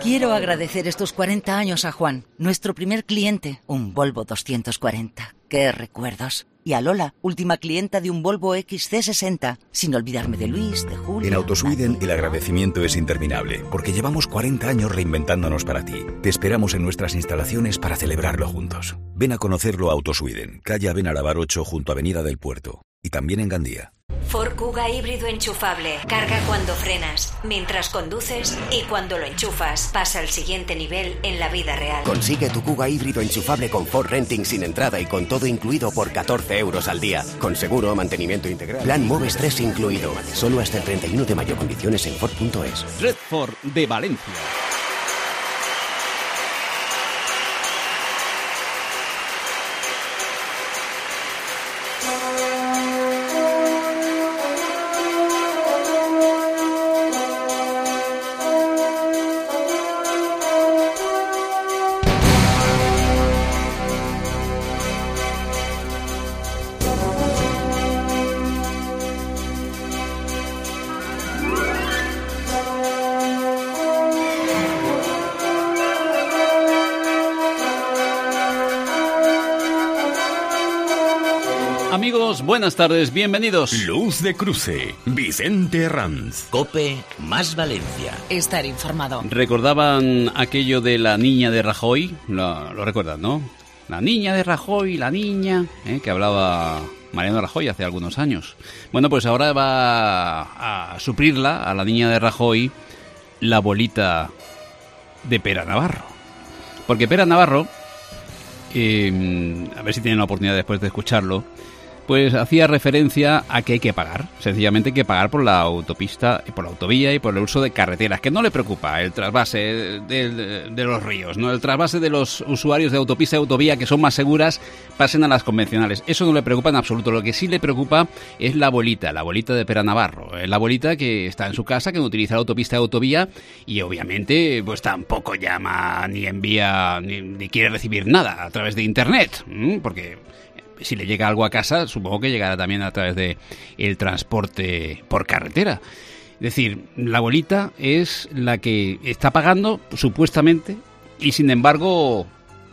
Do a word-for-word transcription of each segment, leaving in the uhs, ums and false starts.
Quiero agradecer estos cuarenta años a Juan, nuestro primer cliente, un Volvo doscientos cuarenta. ¡Qué recuerdos! Y a Lola, última clienta de un Volvo X C sesenta. Sin olvidarme de Luis, de Julia... En AutoSweden el agradecimiento es interminable, porque llevamos cuarenta años reinventándonos para ti. Te esperamos en nuestras instalaciones para celebrarlo juntos. Ven a conocerlo a AutoSweden, calle Benarabar ocho junto a Avenida del Puerto. Y también en Gandía. Ford Kuga híbrido enchufable. Carga cuando frenas, mientras conduces y cuando lo enchufas. Pasa al siguiente nivel en la vida real. Consigue tu Kuga híbrido enchufable con Ford Renting sin entrada y con todo incluido por catorce euros al día. Con seguro, mantenimiento integral. Plan Moves tres incluido. Solo hasta el treinta y uno de mayo. Condiciones en Ford punto es. Red Ford de Valencia. Amigos, buenas tardes, bienvenidos. Luz de Cruce, Vicente Herranz. COPE más Valencia. Estar informado. ¿Recordaban aquello de la niña de Rajoy? Lo, lo recuerdan, ¿no? La niña de Rajoy, la niña, ¿eh? que hablaba Mariano Rajoy hace algunos años. Bueno, pues ahora va a suplirla, a la niña de Rajoy, la bolita de Pera Navarro. Porque Pera Navarro, eh, a ver si tienen la oportunidad después de escucharlo, pues hacía referencia a que hay que pagar, sencillamente hay que pagar por la autopista, por la autovía y por el uso de carreteras, que no le preocupa el trasvase de, de, de los ríos, no el trasvase de los usuarios de autopista y autovía que son más seguras, pasen a las convencionales. Eso no le preocupa en absoluto. Lo que sí le preocupa es la abuelita, la abuelita de Pera Navarro, la abuelita que está en su casa, que no utiliza la autopista y autovía y obviamente pues tampoco llama ni envía ni, ni quiere recibir nada a través de internet, porque si le llega algo a casa, supongo que llegará también a través de el transporte por carretera. Es decir, la abuelita es la que está pagando, supuestamente, y sin embargo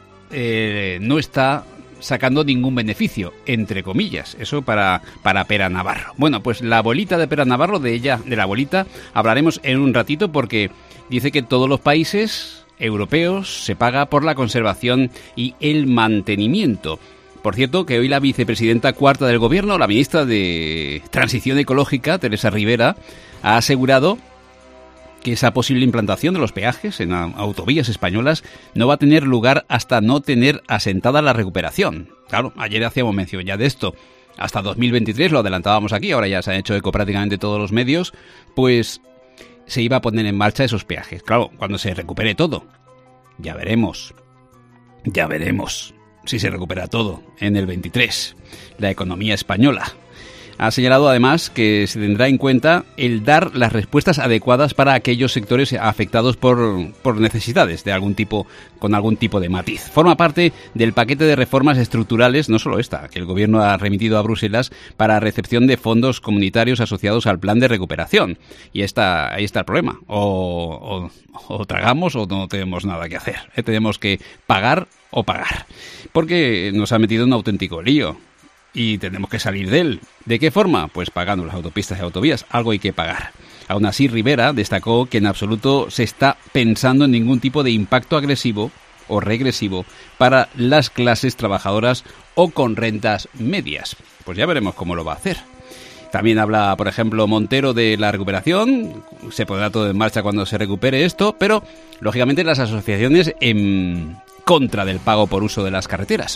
eh, no está sacando ningún beneficio, entre comillas. Eso para, para Pera Navarro. Bueno, pues la abuelita de Pera Navarro, de ella, de la abuelita, hablaremos en un ratito porque dice que en todos los países europeos se paga por la conservación y el mantenimiento. Por cierto, que hoy la vicepresidenta cuarta del Gobierno, la ministra de Transición Ecológica, Teresa Rivera, ha asegurado que esa posible implantación de los peajes en autovías españolas no va a tener lugar hasta no tener asentada la recuperación. Claro, ayer hacíamos mención ya de esto. Hasta dos mil veintitrés, lo adelantábamos aquí, ahora ya se han hecho eco prácticamente todos los medios, pues se iba a poner en marcha esos peajes. Claro, cuando se recupere todo. Ya veremos. Ya veremos si se recupera todo en el veintitrés. La economía española. Ha señalado además que se tendrá en cuenta el dar las respuestas adecuadas para aquellos sectores afectados por, por necesidades de algún tipo, con algún tipo de matiz. Forma parte del paquete de reformas estructurales, no solo esta, que el Gobierno ha remitido a Bruselas para recepción de fondos comunitarios asociados al plan de recuperación. Y está, ahí está el problema. O, o, o tragamos o no tenemos nada que hacer. ¿eh? Tenemos que pagar o pagar. Porque nos ha metido en un auténtico lío. Y tenemos que salir de él. ¿De qué forma? Pues pagando las autopistas y autovías. Algo hay que pagar. Aún así, Rivera destacó que en absoluto se está pensando en ningún tipo de impacto agresivo o regresivo para las clases trabajadoras o con rentas medias. Pues ya veremos cómo lo va a hacer. También habla, por ejemplo, Montero de la recuperación. Se pondrá todo en marcha cuando se recupere esto, pero, lógicamente, las asociaciones en contra del pago por uso de las carreteras.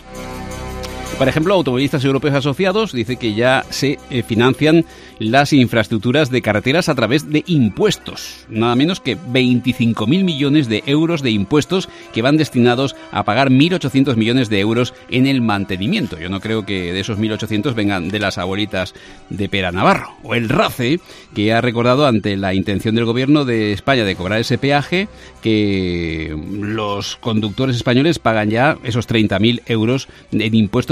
Por ejemplo, Automovilistas Europeos Asociados dice que ya se eh, financian las infraestructuras de carreteras a través de impuestos. Nada menos que veinticinco mil millones de euros de impuestos que van destinados a pagar mil ochocientos millones de euros en el mantenimiento. Yo no creo que de esos mil ochocientos vengan de las abuelitas de Pera Navarro. O el RACE, que ha recordado ante la intención del Gobierno de España de cobrar ese peaje que los conductores españoles pagan ya esos treinta mil euros en impuestos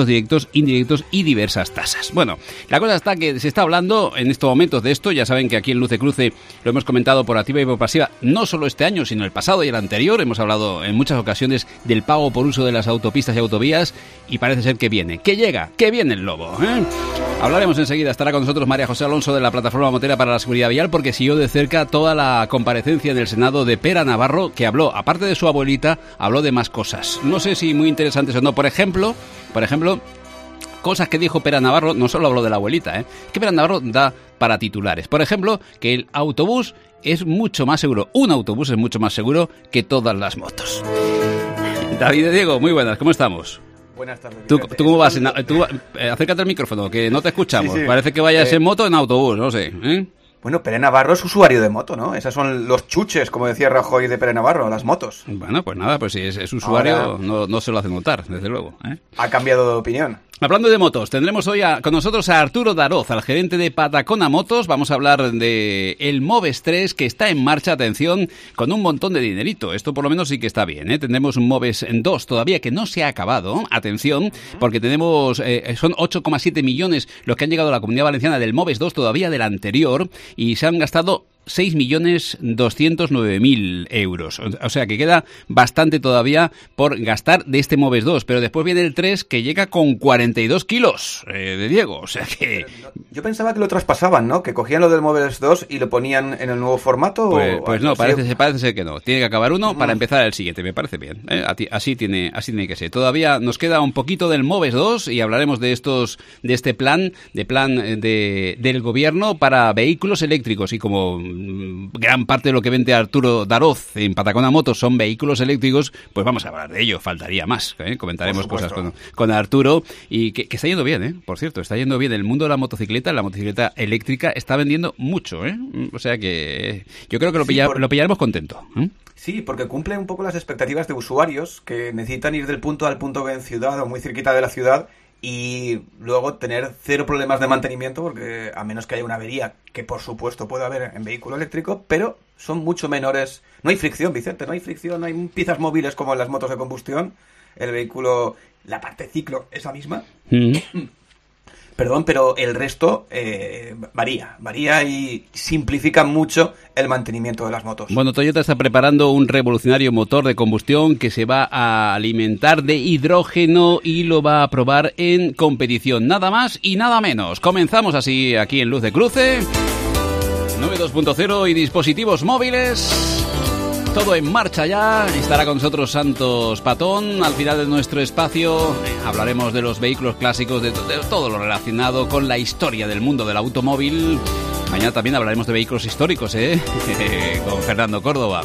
impuestos directos, indirectos y diversas tasas. Bueno, la cosa está que se está hablando en estos momentos de esto. Ya saben que aquí en Luz de Cruce lo hemos comentado por activa y por pasiva, no solo este año, sino el pasado y el anterior. Hemos hablado en muchas ocasiones del pago por uso de las autopistas y autovías y parece ser que viene, que llega, que viene el lobo, ¿eh? Hablaremos enseguida, estará con nosotros María José Alonso de la Plataforma Motera para la Seguridad Vial, porque siguió de cerca toda la comparecencia en el Senado de Pera Navarro, que habló, aparte de su abuelita, habló de más cosas. No sé si muy interesantes o no. Por ejemplo, por ejemplo, cosas que dijo Pera Navarro, no solo habló de la abuelita, ¿eh? Que Pera Navarro da para titulares. Por ejemplo, que el autobús es mucho más seguro, un autobús es mucho más seguro que todas las motos. David y Diego, muy buenas, ¿cómo estamos? Buenas tardes. ¿Tú, ¿tú cómo vas? En, tú, eh, acércate al micrófono, que no te escuchamos. Sí, sí. Parece que vayas eh, en moto o en autobús, no sé. ¿eh? Bueno, Pere Navarro es usuario de moto, ¿no? Esas son los chuches, como decía Rajoy de Pere Navarro, las motos. Bueno, pues nada, pues si es, es usuario, ahora, no, no se lo hace notar, desde luego. ¿eh? Ha cambiado de opinión. Hablando de motos, tendremos hoy a, con nosotros a Arturo Daroz, al gerente de Patacona Motos. Vamos a hablar de el Moves tres, que está en marcha, atención, con un montón de dinerito. Esto por lo menos sí que está bien, ¿eh? Tendremos un Moves dos todavía que no se ha acabado, atención, porque tenemos, eh, son ocho coma siete millones los que han llegado a la Comunidad Valenciana del Moves dos todavía del anterior, y se han gastado seis millones doscientos nueve mil euros. O sea que queda bastante todavía por gastar de este Moves dos. Pero después viene el tres, que llega con cuarenta y dos kilos eh, de Diego. O sea que... Yo pensaba que lo traspasaban, ¿no? Que cogían lo del Moves dos y lo ponían en el nuevo formato. Pues, o... pues no, parece, parece ser que no. Tiene que acabar uno para empezar el siguiente. Me parece bien. ¿eh? Así tiene, así tiene que ser. Todavía nos queda un poquito del Moves dos y hablaremos de estos, de este plan, de plan de, del gobierno para vehículos eléctricos. Y como gran parte de lo que vende Arturo Daroz en Patacona Motos son vehículos eléctricos, pues vamos a hablar de ello, faltaría más, ¿eh? Comentaremos cosas con, con Arturo, y que, que está yendo bien, ¿eh? Por cierto, está yendo bien el mundo de la motocicleta, la motocicleta eléctrica está vendiendo mucho, ¿eh? O sea que yo creo que lo, pilla, sí, por... lo pillaremos contento, ¿eh? Sí, porque cumple un poco las expectativas de usuarios que necesitan ir del punto A al punto B en ciudad o muy cerquita de la ciudad, y luego tener cero problemas de mantenimiento, porque a menos que haya una avería, que por supuesto puede haber en vehículo eléctrico, pero son mucho menores. No hay fricción, Vicente, no hay fricción, no hay piezas móviles como en las motos de combustión. El vehículo, la parte ciclo es la misma. Mm. Perdón, pero el resto eh, varía, varía y simplifica mucho el mantenimiento de las motos. Bueno, Toyota está preparando un revolucionario motor de combustión que se va a alimentar de hidrógeno y lo va a probar en competición. Nada más y nada menos. Comenzamos así aquí en Luz de Cruce. nueve dos punto cero y dispositivos móviles. Todo en marcha ya. Estará con nosotros Santos Patón. Al final de nuestro espacio hablaremos de los vehículos clásicos, de, de todo lo relacionado con la historia del mundo del automóvil. Mañana también hablaremos de vehículos históricos, ¿eh? Con Fernando Córdoba.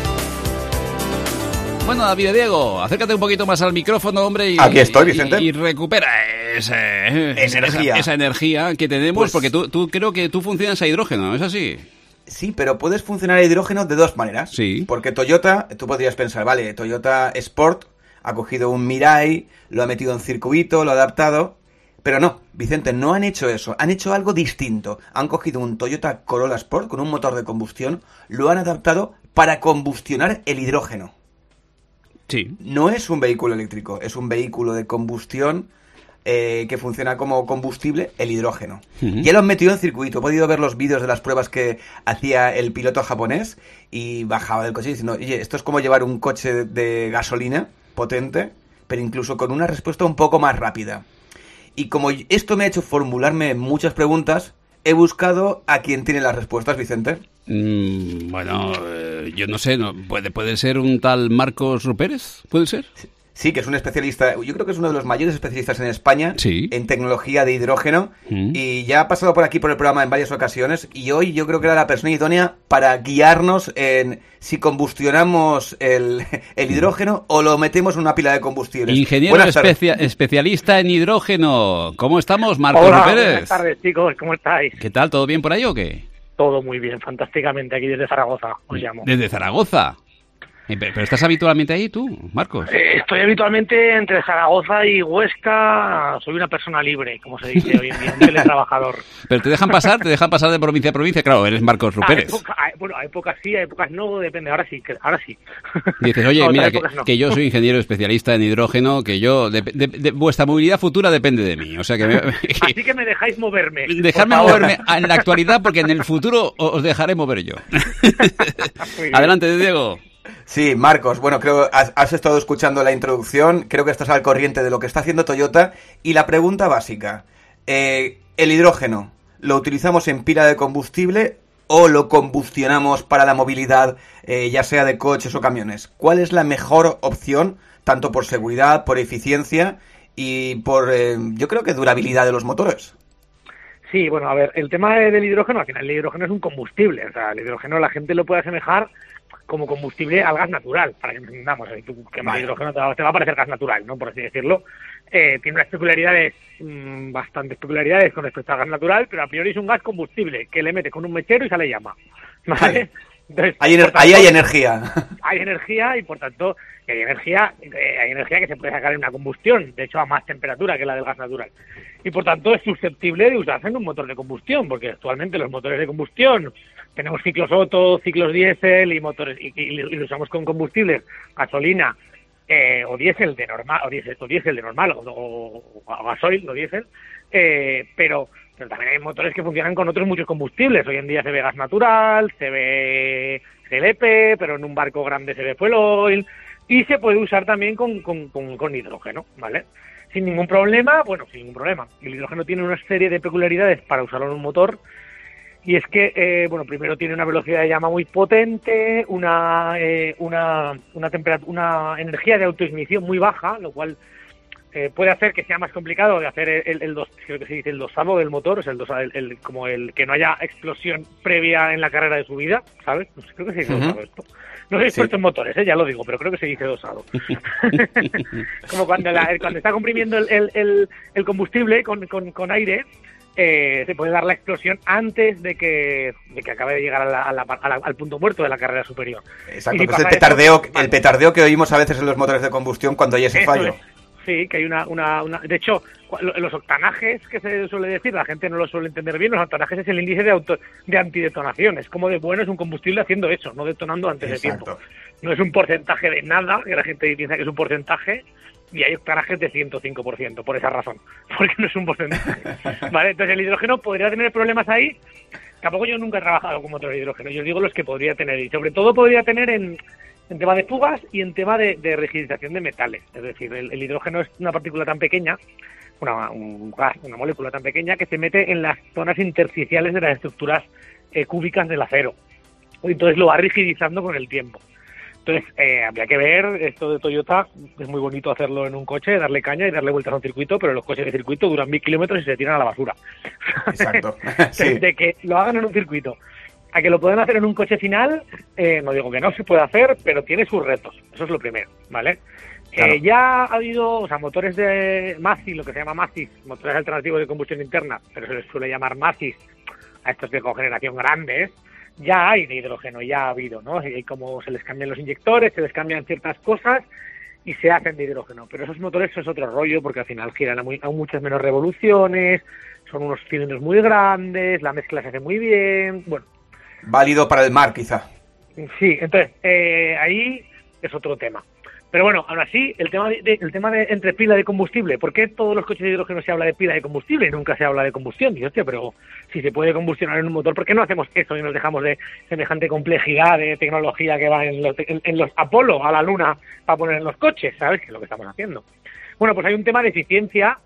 Bueno, David y Diego, acércate un poquito más al micrófono, hombre. Y, Aquí estoy, Vicente. Y, y recupera ese, energía. Esa, esa energía que tenemos, pues, porque tú, tú creo que tú funcionas a hidrógeno, ¿es así? Sí, pero puedes funcionar a hidrógeno de dos maneras. Sí. Porque Toyota, tú podrías pensar, vale, Toyota Sport ha cogido un Mirai, lo ha metido en circuito, lo ha adaptado. Pero no, Vicente, no han hecho eso. Han hecho algo distinto. Han cogido un Toyota Corolla Sport con un motor de combustión, lo han adaptado para combustionar el hidrógeno. Sí. No es un vehículo eléctrico, es un vehículo de combustión eh, que funciona como combustible, el hidrógeno. Uh-huh. Ya lo han metido en circuito. He podido ver los vídeos de las pruebas que hacía el piloto japonés y bajaba del coche diciendo, oye, esto es como llevar un coche de, de gasolina potente, pero incluso con una respuesta un poco más rápida. Y como esto me ha hecho formularme muchas preguntas, he buscado a quien tiene las respuestas, Vicente. Mm, bueno, eh, yo no sé, no, ¿puede, ¿puede ser un tal Marcos Rupérez? ¿Puede ser? Sí. Sí, que es un especialista, yo creo que es uno de los mayores especialistas en España, sí, en tecnología de hidrógeno, mm. y ya ha pasado por aquí por el programa en varias ocasiones, y hoy yo creo que era la persona idónea para guiarnos en si combustionamos el, el hidrógeno mm. o lo metemos en una pila de combustibles. Ingeniero especia- especialista en hidrógeno, ¿cómo estamos, Marcos Hola, Pérez? Buenas tardes, chicos, ¿cómo estáis? ¿Qué tal? ¿Todo bien por ahí o qué? Todo muy bien, fantásticamente, aquí desde Zaragoza os llamo. ¿Desde Zaragoza? Eh, pero, pero ¿estás habitualmente ahí tú, Marcos? Eh, estoy habitualmente entre Zaragoza y Huesca. Soy una persona libre, como se dice hoy en día, un teletrabajador. ¿Pero te dejan pasar? ¿Te dejan pasar de provincia a provincia? Claro, eres Marcos Rupérez. A época, a, bueno, a épocas sí, a épocas no, depende. Ahora sí, que, ahora sí. Y dices, oye, no, mira, que, no. que yo soy ingeniero especialista en hidrógeno, que yo... De, de, de, vuestra movilidad futura depende de mí. O sea que... Me, Así que me dejáis moverme. Dejarme moverme en la actualidad, porque en el futuro os dejaré mover yo. Adelante, Diego. Sí, Marcos, bueno, creo has, has estado escuchando la introducción, creo que estás al corriente de lo que está haciendo Toyota, y la pregunta básica, eh, ¿el hidrógeno lo utilizamos en pila de combustible o lo combustionamos para la movilidad, eh, ya sea de coches o camiones? ¿Cuál es la mejor opción, tanto por seguridad, por eficiencia y por, eh, yo creo que durabilidad de los motores? Sí, bueno, a ver, el tema del hidrógeno, al final el hidrógeno es un combustible, o sea, el hidrógeno la gente lo puede asemejar como combustible al gas natural, para que nos entendamos. Si tú quemas vale. hidrógeno te va, te va a parecer gas natural, ¿no? Por así decirlo. Eh, tiene unas peculiaridades, mmm, bastantes peculiaridades con respecto al gas natural, pero a priori es un gas combustible que le metes con un mechero y sale llama. ¿Vale? Entonces, hay ener- tanto, ahí hay energía. Hay energía y por tanto hay energía, eh, hay energía que se puede sacar en una combustión, de hecho a más temperatura que la del gas natural. Y por tanto es susceptible de usarse en un motor de combustión, porque actualmente los motores de combustión tenemos ciclos Otto, ciclos diésel y motores y, y, y los usamos con combustibles, gasolina eh, o diésel de normal, o diésel, o diésel de normal, o, o, o gasoil o diésel, eh, pero pero también hay motores que funcionan con otros muchos combustibles. Hoy en día se ve gas natural, se ve G L P, pero en un barco grande se ve fuel oil, y se puede usar también con, con, con, con hidrógeno, ¿vale? Sin ningún problema, bueno, sin ningún problema. El hidrógeno tiene una serie de peculiaridades para usarlo en un motor, y es que, eh, bueno, primero tiene una velocidad de llama muy potente, una eh, una una, temperatura, una energía de autoignición muy baja, lo cual eh, puede hacer que sea más complicado de hacer el, el, el dos, creo que se dice el dosado del motor, o sea, el, dosa, el, el como el que no haya explosión previa en la carrera de subida, ¿sabes? No sé, creo que se dice uh-huh. dosado esto. No soy experto sí. en motores, ¿eh? Ya lo digo, pero creo que se dice dosado. Como cuando, la, cuando está comprimiendo el, el, el, el combustible con, con, con aire, eh, se puede dar la explosión antes de que, de que acabe de llegar a la, a la, a la, al punto muerto de la carrera superior. Exacto, si que es el petardeo, eso, el petardeo que oímos a veces en los motores de combustión cuando hay ese eso fallo. Es. Sí, que hay una, una, una... De hecho, los octanajes, que se suele decir, la gente no lo suele entender bien, los octanajes es el índice de auto de antidetonación. Es como de bueno es un combustible haciendo eso, no detonando antes Exacto. de tiempo. No es un porcentaje de nada, que la gente piensa que es un porcentaje, y hay octanajes de ciento cinco por ciento, por esa razón, porque no es un porcentaje. Vale, entonces el hidrógeno podría tener problemas ahí. Tampoco yo nunca he trabajado con motor de hidrógeno, yo digo los que podría tener, y sobre todo podría tener en... en tema de fugas y en tema de, de rigidización de metales. Es decir, el, el hidrógeno es una partícula tan pequeña, una, un gas, una molécula tan pequeña que se mete en las zonas intersticiales de las estructuras eh, cúbicas del acero. Y entonces lo va rigidizando con el tiempo. Entonces, eh, habría que ver esto de Toyota. Es muy bonito hacerlo en un coche, darle caña y darle vueltas a un circuito, pero los coches de circuito duran mil kilómetros y se tiran a la basura. Exacto. Sí. De que lo hagan en un circuito a que lo puedan hacer en un coche final, eh, no digo que no se puede hacer, pero tiene sus retos. Eso es lo primero, ¿vale? Claro. Eh, ya ha habido, o sea, motores de MASI, lo que se llama MASIS, motores alternativos de combustión interna, pero se les suele llamar MASIS a estos de cogeneración grandes. Ya hay de hidrógeno, ya ha habido, ¿no? Y como se les cambian los inyectores, se les cambian ciertas cosas y se hacen de hidrógeno. Pero esos motores eso es otro rollo, porque al final giran a, muy, a muchas menos revoluciones, son unos cilindros muy grandes, la mezcla se hace muy bien, bueno. Válido para el mar, quizá. Sí, entonces, eh, ahí es otro tema. Pero bueno, aún así, el tema de, de, el tema de entre pila de combustible, ¿por qué todos los coches de hidrógeno se habla de pila de combustible y nunca se habla de combustión? Digo, hostia, pero si se puede combustionar en un motor, ¿por qué no hacemos eso y nos dejamos de semejante complejidad de tecnología que va en los, en, en los Apolo a la Luna para poner en los coches? ¿Sabes? Que es lo que estamos haciendo. Bueno, pues hay un tema de eficiencia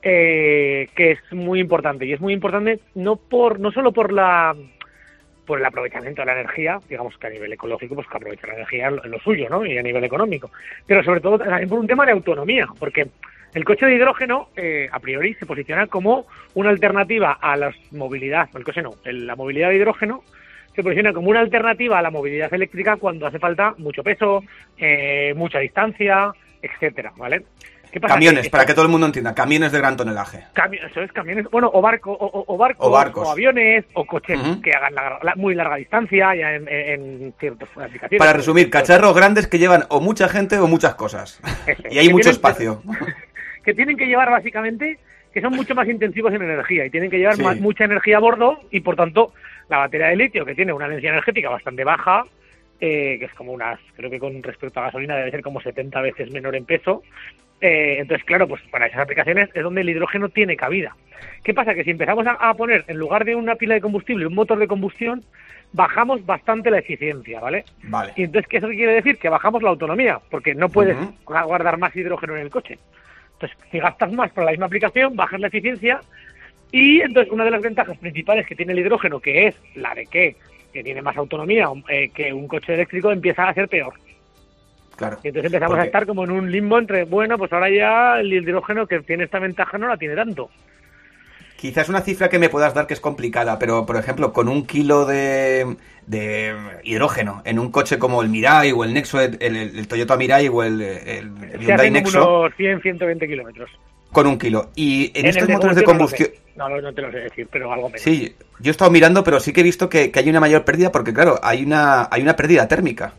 eh, que es muy importante, y es muy importante no por no solo por la... por el aprovechamiento de la energía, digamos que a nivel ecológico, pues que aprovecha la energía en lo, en lo suyo, ¿no? Y a nivel económico. Pero sobre todo también por un tema de autonomía, porque el coche de hidrógeno, eh, a priori, se posiciona como una alternativa a la movilidad, el coche no, el, la movilidad de hidrógeno se posiciona como una alternativa a la movilidad eléctrica cuando hace falta mucho peso, eh, mucha distancia, etcétera, ¿vale? ¿Qué pasa? Camiones, que para que todo el mundo entienda, camiones de gran tonelaje. Cami eso es, camiones, bueno, o, barco, o, o, o, barcos, o barcos, o aviones, o coches uh-huh. que hagan la, la, muy larga distancia ya en, en, en ciertas aplicaciones. Para resumir, cacharros grandes que llevan o mucha gente o muchas cosas. Ese, y hay mucho espacio. Que tienen que llevar básicamente, que son mucho más intensivos en energía y tienen que llevar sí. más, mucha energía a bordo y por tanto la batería de litio, que tiene una densidad energética bastante baja, eh, que es como unas, creo que con respecto a gasolina debe ser como setenta veces menor en peso. Eh, entonces, claro, pues para esas aplicaciones es donde el hidrógeno tiene cabida. ¿Qué pasa? Que si empezamos a, a poner en lugar de una pila de combustible un motor de combustión, bajamos bastante la eficiencia, ¿vale? Vale. Y entonces, ¿qué eso quiere decir? Que bajamos la autonomía, porque no puedes uh-huh. guardar más hidrógeno en el coche. Entonces, si gastas más para la misma aplicación, bajas la eficiencia. Y entonces, una de las ventajas principales que tiene el hidrógeno, que es la de que, que tiene más autonomía eh, que un coche eléctrico, empieza a ser peor. Claro. Y entonces empezamos porque... a estar como en un limbo entre, bueno, pues ahora ya el hidrógeno que tiene esta ventaja no la tiene tanto. Quizás una cifra que me puedas dar que es complicada, pero por ejemplo, con un kilo de, de hidrógeno en un coche como el Mirai o el Nexo, el, el, el Toyota Mirai o el, el, el Hyundai Nexo... como unos cien, ciento veinte kilómetros. Con un kilo. Y en, en estos motores de combustión... No, no, no te lo sé decir, pero algo menos. Sí, yo he estado mirando, pero sí que he visto que, que hay una mayor pérdida porque, claro, hay una, hay una pérdida térmica.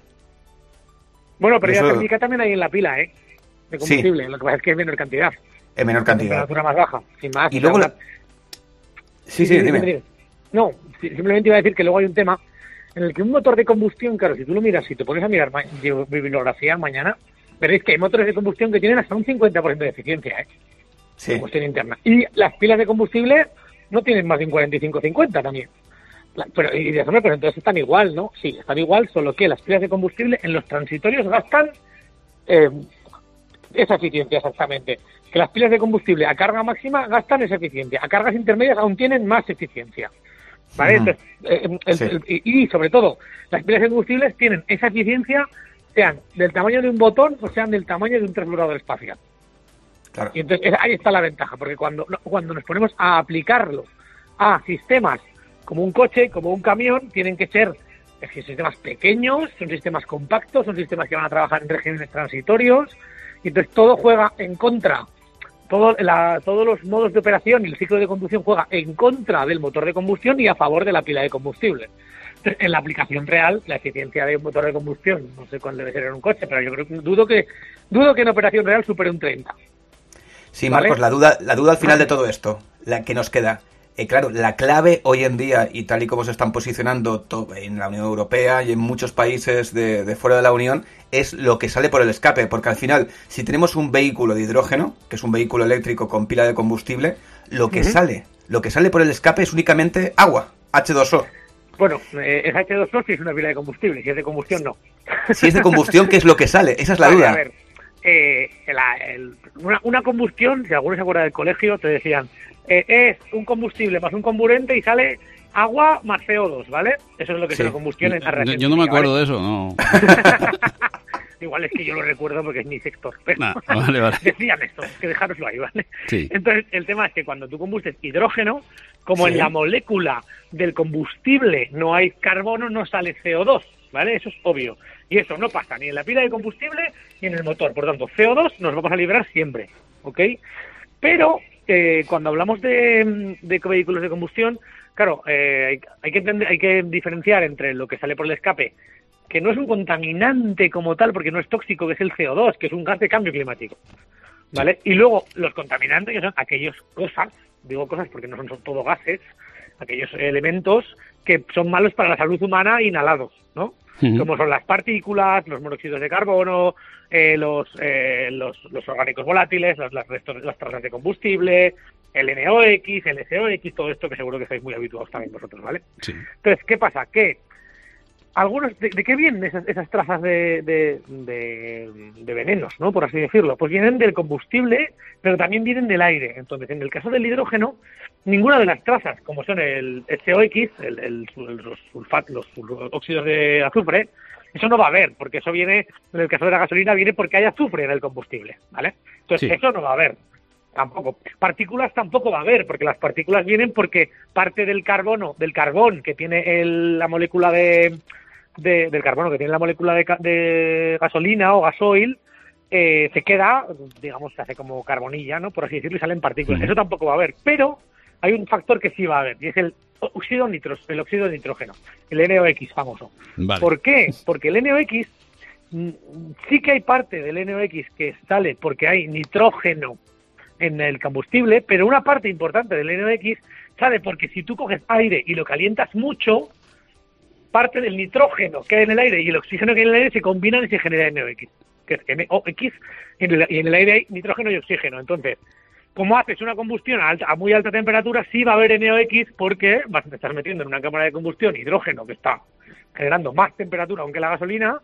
Bueno, pérdida Eso... térmica también hay en la pila, ¿eh? De combustible. Sí. Lo que pasa es que es menor cantidad. En menor cantidad. Temperatura más baja, sin más. Y luego la... Sí, sí, sí, dime. dime. No, simplemente iba a decir que luego hay un tema en el que un motor de combustión, claro, si tú lo miras, si te pones a mirar ma- bibliografía mañana, veréis que hay motores de combustión que tienen hasta un cincuenta por ciento de eficiencia, ¿eh? Sí. Combustión interna. Y las pilas de combustible no tienen más de un cuarenta y cinco cincuenta también. Pero, y de hombre, pues entonces están igual, ¿no? Sí, están igual, solo que las pilas de combustible en los transitorios gastan eh, esa eficiencia exactamente. Que las pilas de combustible a carga máxima gastan esa eficiencia. A cargas intermedias aún tienen más eficiencia. ¿Vale? Uh-huh. Entonces, eh, el, sí. el, y, y sobre todo, las pilas de combustibles tienen esa eficiencia, sean del tamaño de un botón o sean del tamaño de un transbordador espacial. Claro. Y entonces ahí está la ventaja, porque cuando, cuando nos ponemos a aplicarlo a sistemas como un coche, como un camión, tienen que ser sistemas pequeños, son sistemas compactos, son sistemas que van a trabajar en regímenes transitorios, y entonces todo juega en contra, todo la, todos los modos de operación y el ciclo de conducción juega en contra del motor de combustión y a favor de la pila de combustible. Entonces, en la aplicación real, la eficiencia de un motor de combustión, no sé cuál debe ser en un coche, pero yo creo que dudo que dudo que en operación real supere un treinta. Sí, Marcos, ¿vale? la duda la duda al final de todo esto, la que nos queda. Eh, claro, la clave hoy en día, y tal y como se están posicionando to- en la Unión Europea y en muchos países de, de fuera de la Unión, es lo que sale por el escape, porque al final, si tenemos un vehículo de hidrógeno, que es un vehículo eléctrico con pila de combustible, lo que uh-huh. sale, lo que sale por el escape es únicamente agua, hache dos o. Bueno, eh, es hache dos o si es una pila de combustible, si es de combustión no. Si es de combustión, ¿qué es lo que sale? Esa es la vale, duda. A ver, eh, la, el, una, una combustión, si alguno se acuerda del colegio, te decían, eh, es un combustible más un comburente y sale agua más C O dos, ¿vale? Eso es lo que sí. es la combustión en la reacción. Yo no me acuerdo, ¿vale? De eso, no. Igual es que yo lo recuerdo porque es mi sector. Pero nah, vale, vale. Decían esto, que dejároslo ahí, ¿vale? Sí. Entonces, el tema es que cuando tú combustes hidrógeno, como sí. en la molécula del combustible no hay carbono, no sale C O dos, ¿vale? Eso es obvio. Y eso no pasa ni en la pila de combustible ni en el motor. Por tanto, C O dos nos vamos a liberar siempre, ¿ok? Pero eh, cuando hablamos de, de vehículos de combustión, claro, eh, hay, hay, que entender, hay que diferenciar entre lo que sale por el escape, que no es un contaminante como tal, porque no es tóxico, que es el C O dos, que es un gas de cambio climático, ¿vale? Y luego los contaminantes, que son aquellas cosas, digo cosas porque no son, son todo gases, aquellos elementos que son malos para la salud humana inhalados, ¿no? Uh-huh. Como son las partículas, los monóxidos de carbono, eh, los, eh, los los orgánicos volátiles, las, las, restos, las trazas de combustible, el N O X, el S O X, todo esto que seguro que estáis muy habituados también vosotros, ¿vale? Sí. Entonces, ¿qué pasa? Que algunos, ¿de, de qué vienen esas, esas trazas de, de, de, de venenos, ¿no? Por así decirlo. Pues vienen del combustible, pero también vienen del aire. Entonces, en el caso del hidrógeno, ninguna de las trazas, como son el S O X, el, el, los, sulfat, los óxidos de azufre, eso no va a haber, porque eso viene, en el caso de la gasolina, viene porque hay azufre en el combustible, ¿vale? Entonces, sí. Eso no va a haber. Tampoco. Partículas tampoco va a haber, porque las partículas vienen porque parte del carbono, del carbón que tiene el, la molécula de, de del carbono que tiene la molécula de, de gasolina o gasoil, eh, se queda, digamos, se hace como carbonilla, ¿no? Por así decirlo, y salen partículas. Sí. Eso tampoco va a haber, pero hay un factor que sí va a haber, y es el óxido nitro, el óxido de nitrógeno, el N O X famoso. Vale. ¿Por qué? Porque el N O X, sí que hay parte del N O X que sale porque hay nitrógeno en el combustible, pero una parte importante del N O X sale porque si tú coges aire y lo calientas mucho, parte del nitrógeno que hay en el aire y el oxígeno que hay en el aire se combinan y se genera N O X, que es N O X, y en el, y en el aire hay nitrógeno y oxígeno. Entonces, como haces una combustión a, alta, a muy alta temperatura, sí va a haber N O X porque vas a estar metiendo en una cámara de combustión hidrógeno que está generando más temperatura aunque la gasolina,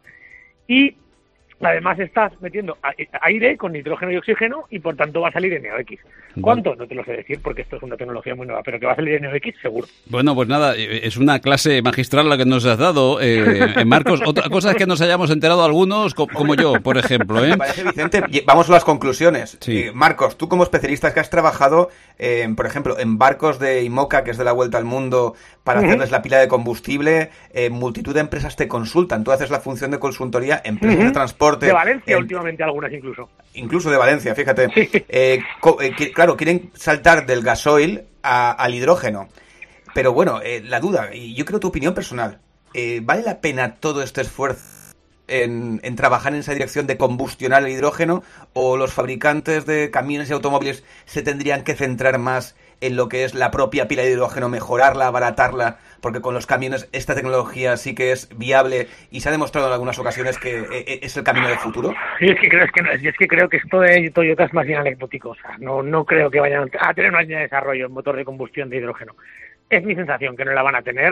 y además estás metiendo aire con nitrógeno y oxígeno y por tanto va a salir N O X. ¿Cuánto? No te lo sé decir porque esto es una tecnología muy nueva, pero que va a salir N O X seguro. Bueno, pues nada, es una clase magistral la que nos has dado, eh, Marcos. Otra cosa es que nos hayamos enterado algunos, como yo, por ejemplo. ¿eh? Me parece, Vicente, vamos a las conclusiones. Sí. Eh, Marcos, tú como especialista que has trabajado, eh, por ejemplo, en barcos de IMOCA, que es de la Vuelta al Mundo, para uh-huh. hacerles la pila de combustible, eh, multitud de empresas te consultan. Tú haces la función de consultoría, empresas uh-huh. de transporte. De Valencia, en, últimamente algunas incluso. Incluso de Valencia, fíjate. Sí. Eh, co- eh, que, claro, quieren saltar del gasoil a, al hidrógeno. Pero bueno, eh, la duda, y yo creo tu opinión personal, eh, ¿vale la pena todo este esfuerzo en, en trabajar en esa dirección de combustionar el hidrógeno? ¿O los fabricantes de camiones y automóviles se tendrían que centrar más en lo que es la propia pila de hidrógeno, mejorarla, abaratarla? Porque con los camiones esta tecnología sí que es viable y se ha demostrado en algunas ocasiones que es el camino del futuro. Sí, es que creo, es que, no, es que, creo que esto de Toyota es más bien anecdótico. O sea, no, no creo que vayan a tener una línea de desarrollo en motor de combustión de hidrógeno. Es mi sensación que no la van a tener.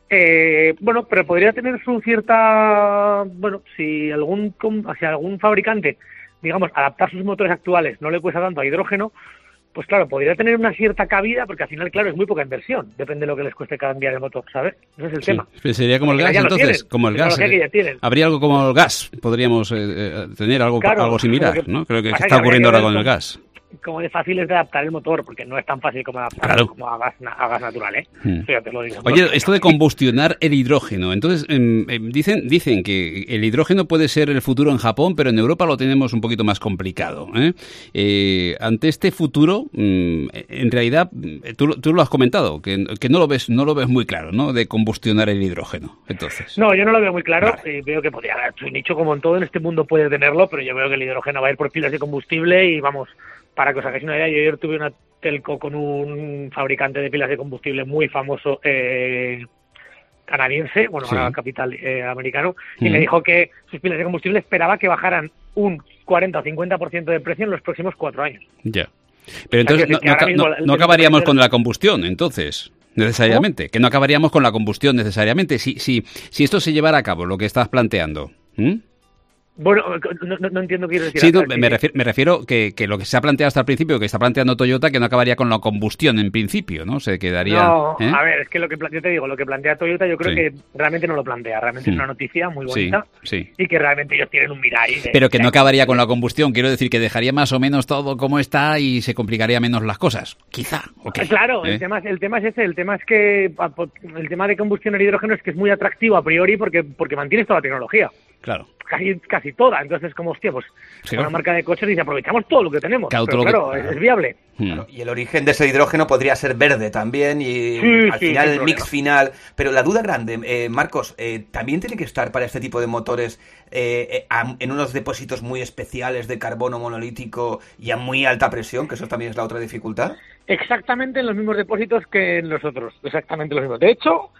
Eh, bueno, pero podría tener su cierta... Bueno, si algún, si algún fabricante, digamos, adaptar sus motores actuales no le cuesta tanto a hidrógeno, pues claro, podría tener una cierta cabida, porque al final, claro, es muy poca inversión. Depende de lo que les cueste cambiar el motor, ¿sabes? Ese es el sí, tema. Sería como el gas, entonces, como el gas. Eh, habría algo como el gas, podríamos eh, tener algo, claro, algo similar, que, ¿no? Creo que, que está ocurriendo ahora con el gas. Como de fácil es de adaptar el motor, porque no es tan fácil como adaptarlo claro. como a gas, a gas natural, ¿eh? Hmm. Eso ya te lo digo. Oye, esto de combustionar el hidrógeno, entonces eh, eh, dicen dicen que el hidrógeno puede ser el futuro en Japón, pero en Europa lo tenemos un poquito más complicado. ¿eh? Eh, ante este futuro, mm, en realidad, tú, tú lo has comentado, que, que no lo ves no lo ves muy claro, ¿no? De combustionar el hidrógeno, entonces. No, yo no lo veo muy claro. Vale. Eh, veo que podría haber su nicho como en todo en este mundo puede tenerlo, pero yo veo que el hidrógeno va a ir por pilas de combustible y vamos... Para que os hagáis una idea, yo ayer tuve una telco con un fabricante de pilas de combustible muy famoso eh, canadiense, bueno, sí. ahora capital eh, americano, y mm. me dijo que sus pilas de combustible esperaba que bajaran un cuarenta o cincuenta por ciento de precio en los próximos cuatro años. Ya. Pero entonces o sea, no, no, no, no, no acabaríamos con la combustión, entonces, necesariamente. ¿Cómo? Que no acabaríamos con la combustión necesariamente. Si, si, si esto se llevara a cabo, lo que estás planteando... ¿Mm? Bueno, no, no, no entiendo qué quiero decir. Sí, no, me, refiero, me refiero que, que lo que se ha planteado hasta el principio, que está planteando Toyota, que no acabaría con la combustión en principio, ¿no? Se quedaría... No, ¿eh? A ver, es que lo que yo te digo, lo que plantea Toyota yo creo sí. que realmente no lo plantea. Realmente mm. es una noticia muy bonita sí, sí. y que realmente ellos tienen un Mirai. De, Pero que no acabaría con la combustión, quiero decir que dejaría más o menos todo como está y se complicaría menos las cosas. Quizá. Okay. Claro, ¿eh? el, tema, el tema es ese, el tema es que el tema de combustión en hidrógeno es que es muy atractivo a priori porque, porque mantienes toda la tecnología. Claro. Casi, casi toda, entonces como hostia, pues sí, una marca de coches dice aprovechamos todo lo que tenemos, claro, pero claro, que... es, es viable. Claro, y el origen de ese hidrógeno podría ser verde también y sí, al sí, final el problema. mix final, pero la duda grande, eh, Marcos, eh, también tiene que estar para este tipo de motores eh, eh, en unos depósitos muy especiales de carbono monolítico y a muy alta presión, que eso también es la otra dificultad. Exactamente en los mismos depósitos que en los otros, exactamente los mismos. De hecho,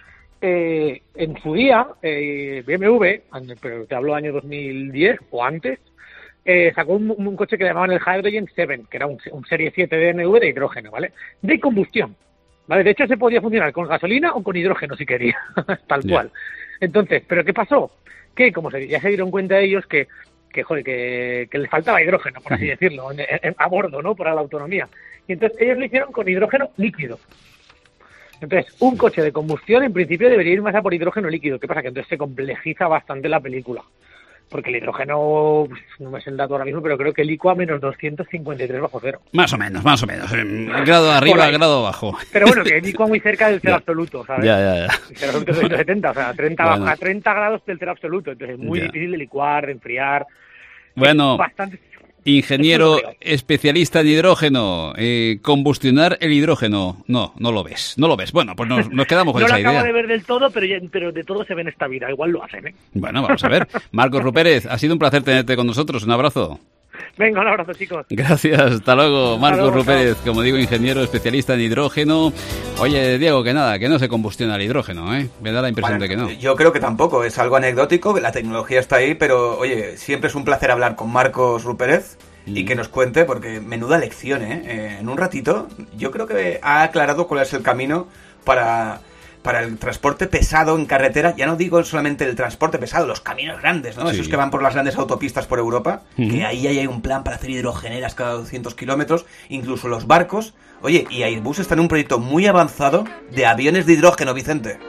Eh, en su día, eh, B M W, pero te hablo año dos mil diez o antes, eh, sacó un, un coche que le llamaban el Hydrogen siete, que era un, un Serie siete de B M W de hidrógeno, ¿vale? De combustión, ¿vale? De hecho, se podía funcionar con gasolina o con hidrógeno si quería, tal yeah. cual. Entonces, ¿pero qué pasó? Que como se, ya se dieron cuenta ellos que, que joder, que, que les faltaba hidrógeno, por así decirlo, en, en, a bordo, ¿no? Para la autonomía. Y entonces ellos lo hicieron con hidrógeno líquido. Entonces, un coche de combustión en principio debería ir más a por hidrógeno líquido. ¿Qué pasa? Que entonces se complejiza bastante la película. Porque el hidrógeno, no me sé el dato ahora mismo, pero creo que licua menos doscientos cincuenta y tres bajo cero. Más o menos, más o menos. Grado arriba, grado abajo. Pero bueno, que licua muy cerca del cero absoluto, ¿sabes? Ya, ya, ya. El cero absoluto es ciento setenta, o sea, treinta, bueno. a treinta grados del cero absoluto. Entonces es muy ya. difícil de licuar, de enfriar. Bueno, bastante... ingeniero especialista en hidrógeno, eh, combustionar el hidrógeno. No, no lo ves, no lo ves. Bueno, pues nos, nos quedamos con no esa idea. No lo acabo idea. de ver del todo, pero, ya, pero de todo se ve en esta vida. Igual lo hacen, ¿eh? Bueno, vamos a ver. Marcos Rupérez, ha sido un placer tenerte con nosotros. Un abrazo. Venga, un abrazo, chicos. Gracias, hasta luego. Marcos luego, Rupérez, chao. Como digo, ingeniero especialista en hidrógeno. Oye, Diego, que nada, que no se combustiona el hidrógeno, ¿eh? Me da la impresión Bueno, de que no. Yo creo que tampoco, es algo anecdótico, la tecnología está ahí, pero oye, siempre es un placer hablar con Marcos Rupérez y que nos cuente, porque menuda lección, ¿eh? Eh, en un ratito, yo creo que ha aclarado cuál es el camino para, para el transporte pesado en carretera. Ya no digo solamente el transporte pesado, los camiones grandes, ¿no? Sí. Esos que van por las grandes autopistas por Europa, Uh-huh. que ahí hay un plan para hacer hidrogeneras cada doscientos kilómetros, incluso los barcos. Oye, y Airbus está en un proyecto muy avanzado de aviones de hidrógeno, Vicente.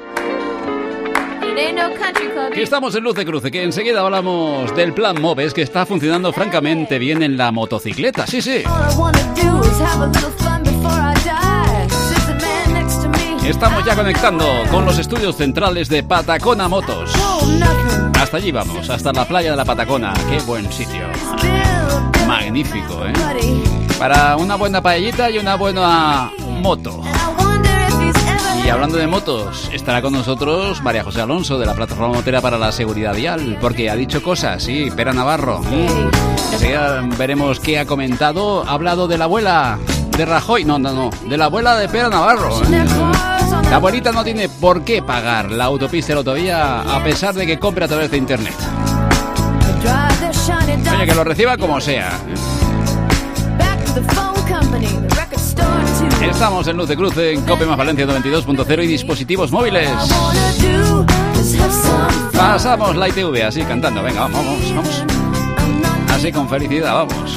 Que estamos en Luz de Cruce, que enseguida hablamos del plan MOVES, que está funcionando francamente bien en la motocicleta. Sí, sí. Estamos ya conectando con los estudios centrales de Patacona Motos. Hasta allí vamos, hasta la playa de la Patacona. Qué buen sitio. Magnífico, ¿eh? Para una buena paellita y una buena moto. Y hablando de motos, estará con nosotros María José Alonso, de la Plataforma Motera para la Seguridad Vial, porque ha dicho cosas, sí, Pera Navarro. Mm. Enseguida veremos qué ha comentado. Ha hablado de la abuela de Rajoy, no, no, no, de la abuela de Pera Navarro. La abuelita no tiene por qué pagar la autopista y la autovía a pesar de que compre a través de internet. Oye, que lo reciba como sea. Estamos en Luz de Cruce, en Cope más Valencia noventa y dos punto cero y dispositivos móviles. Pasamos la I T V así cantando. Venga, vamos, vamos, vamos. Así con felicidad, vamos.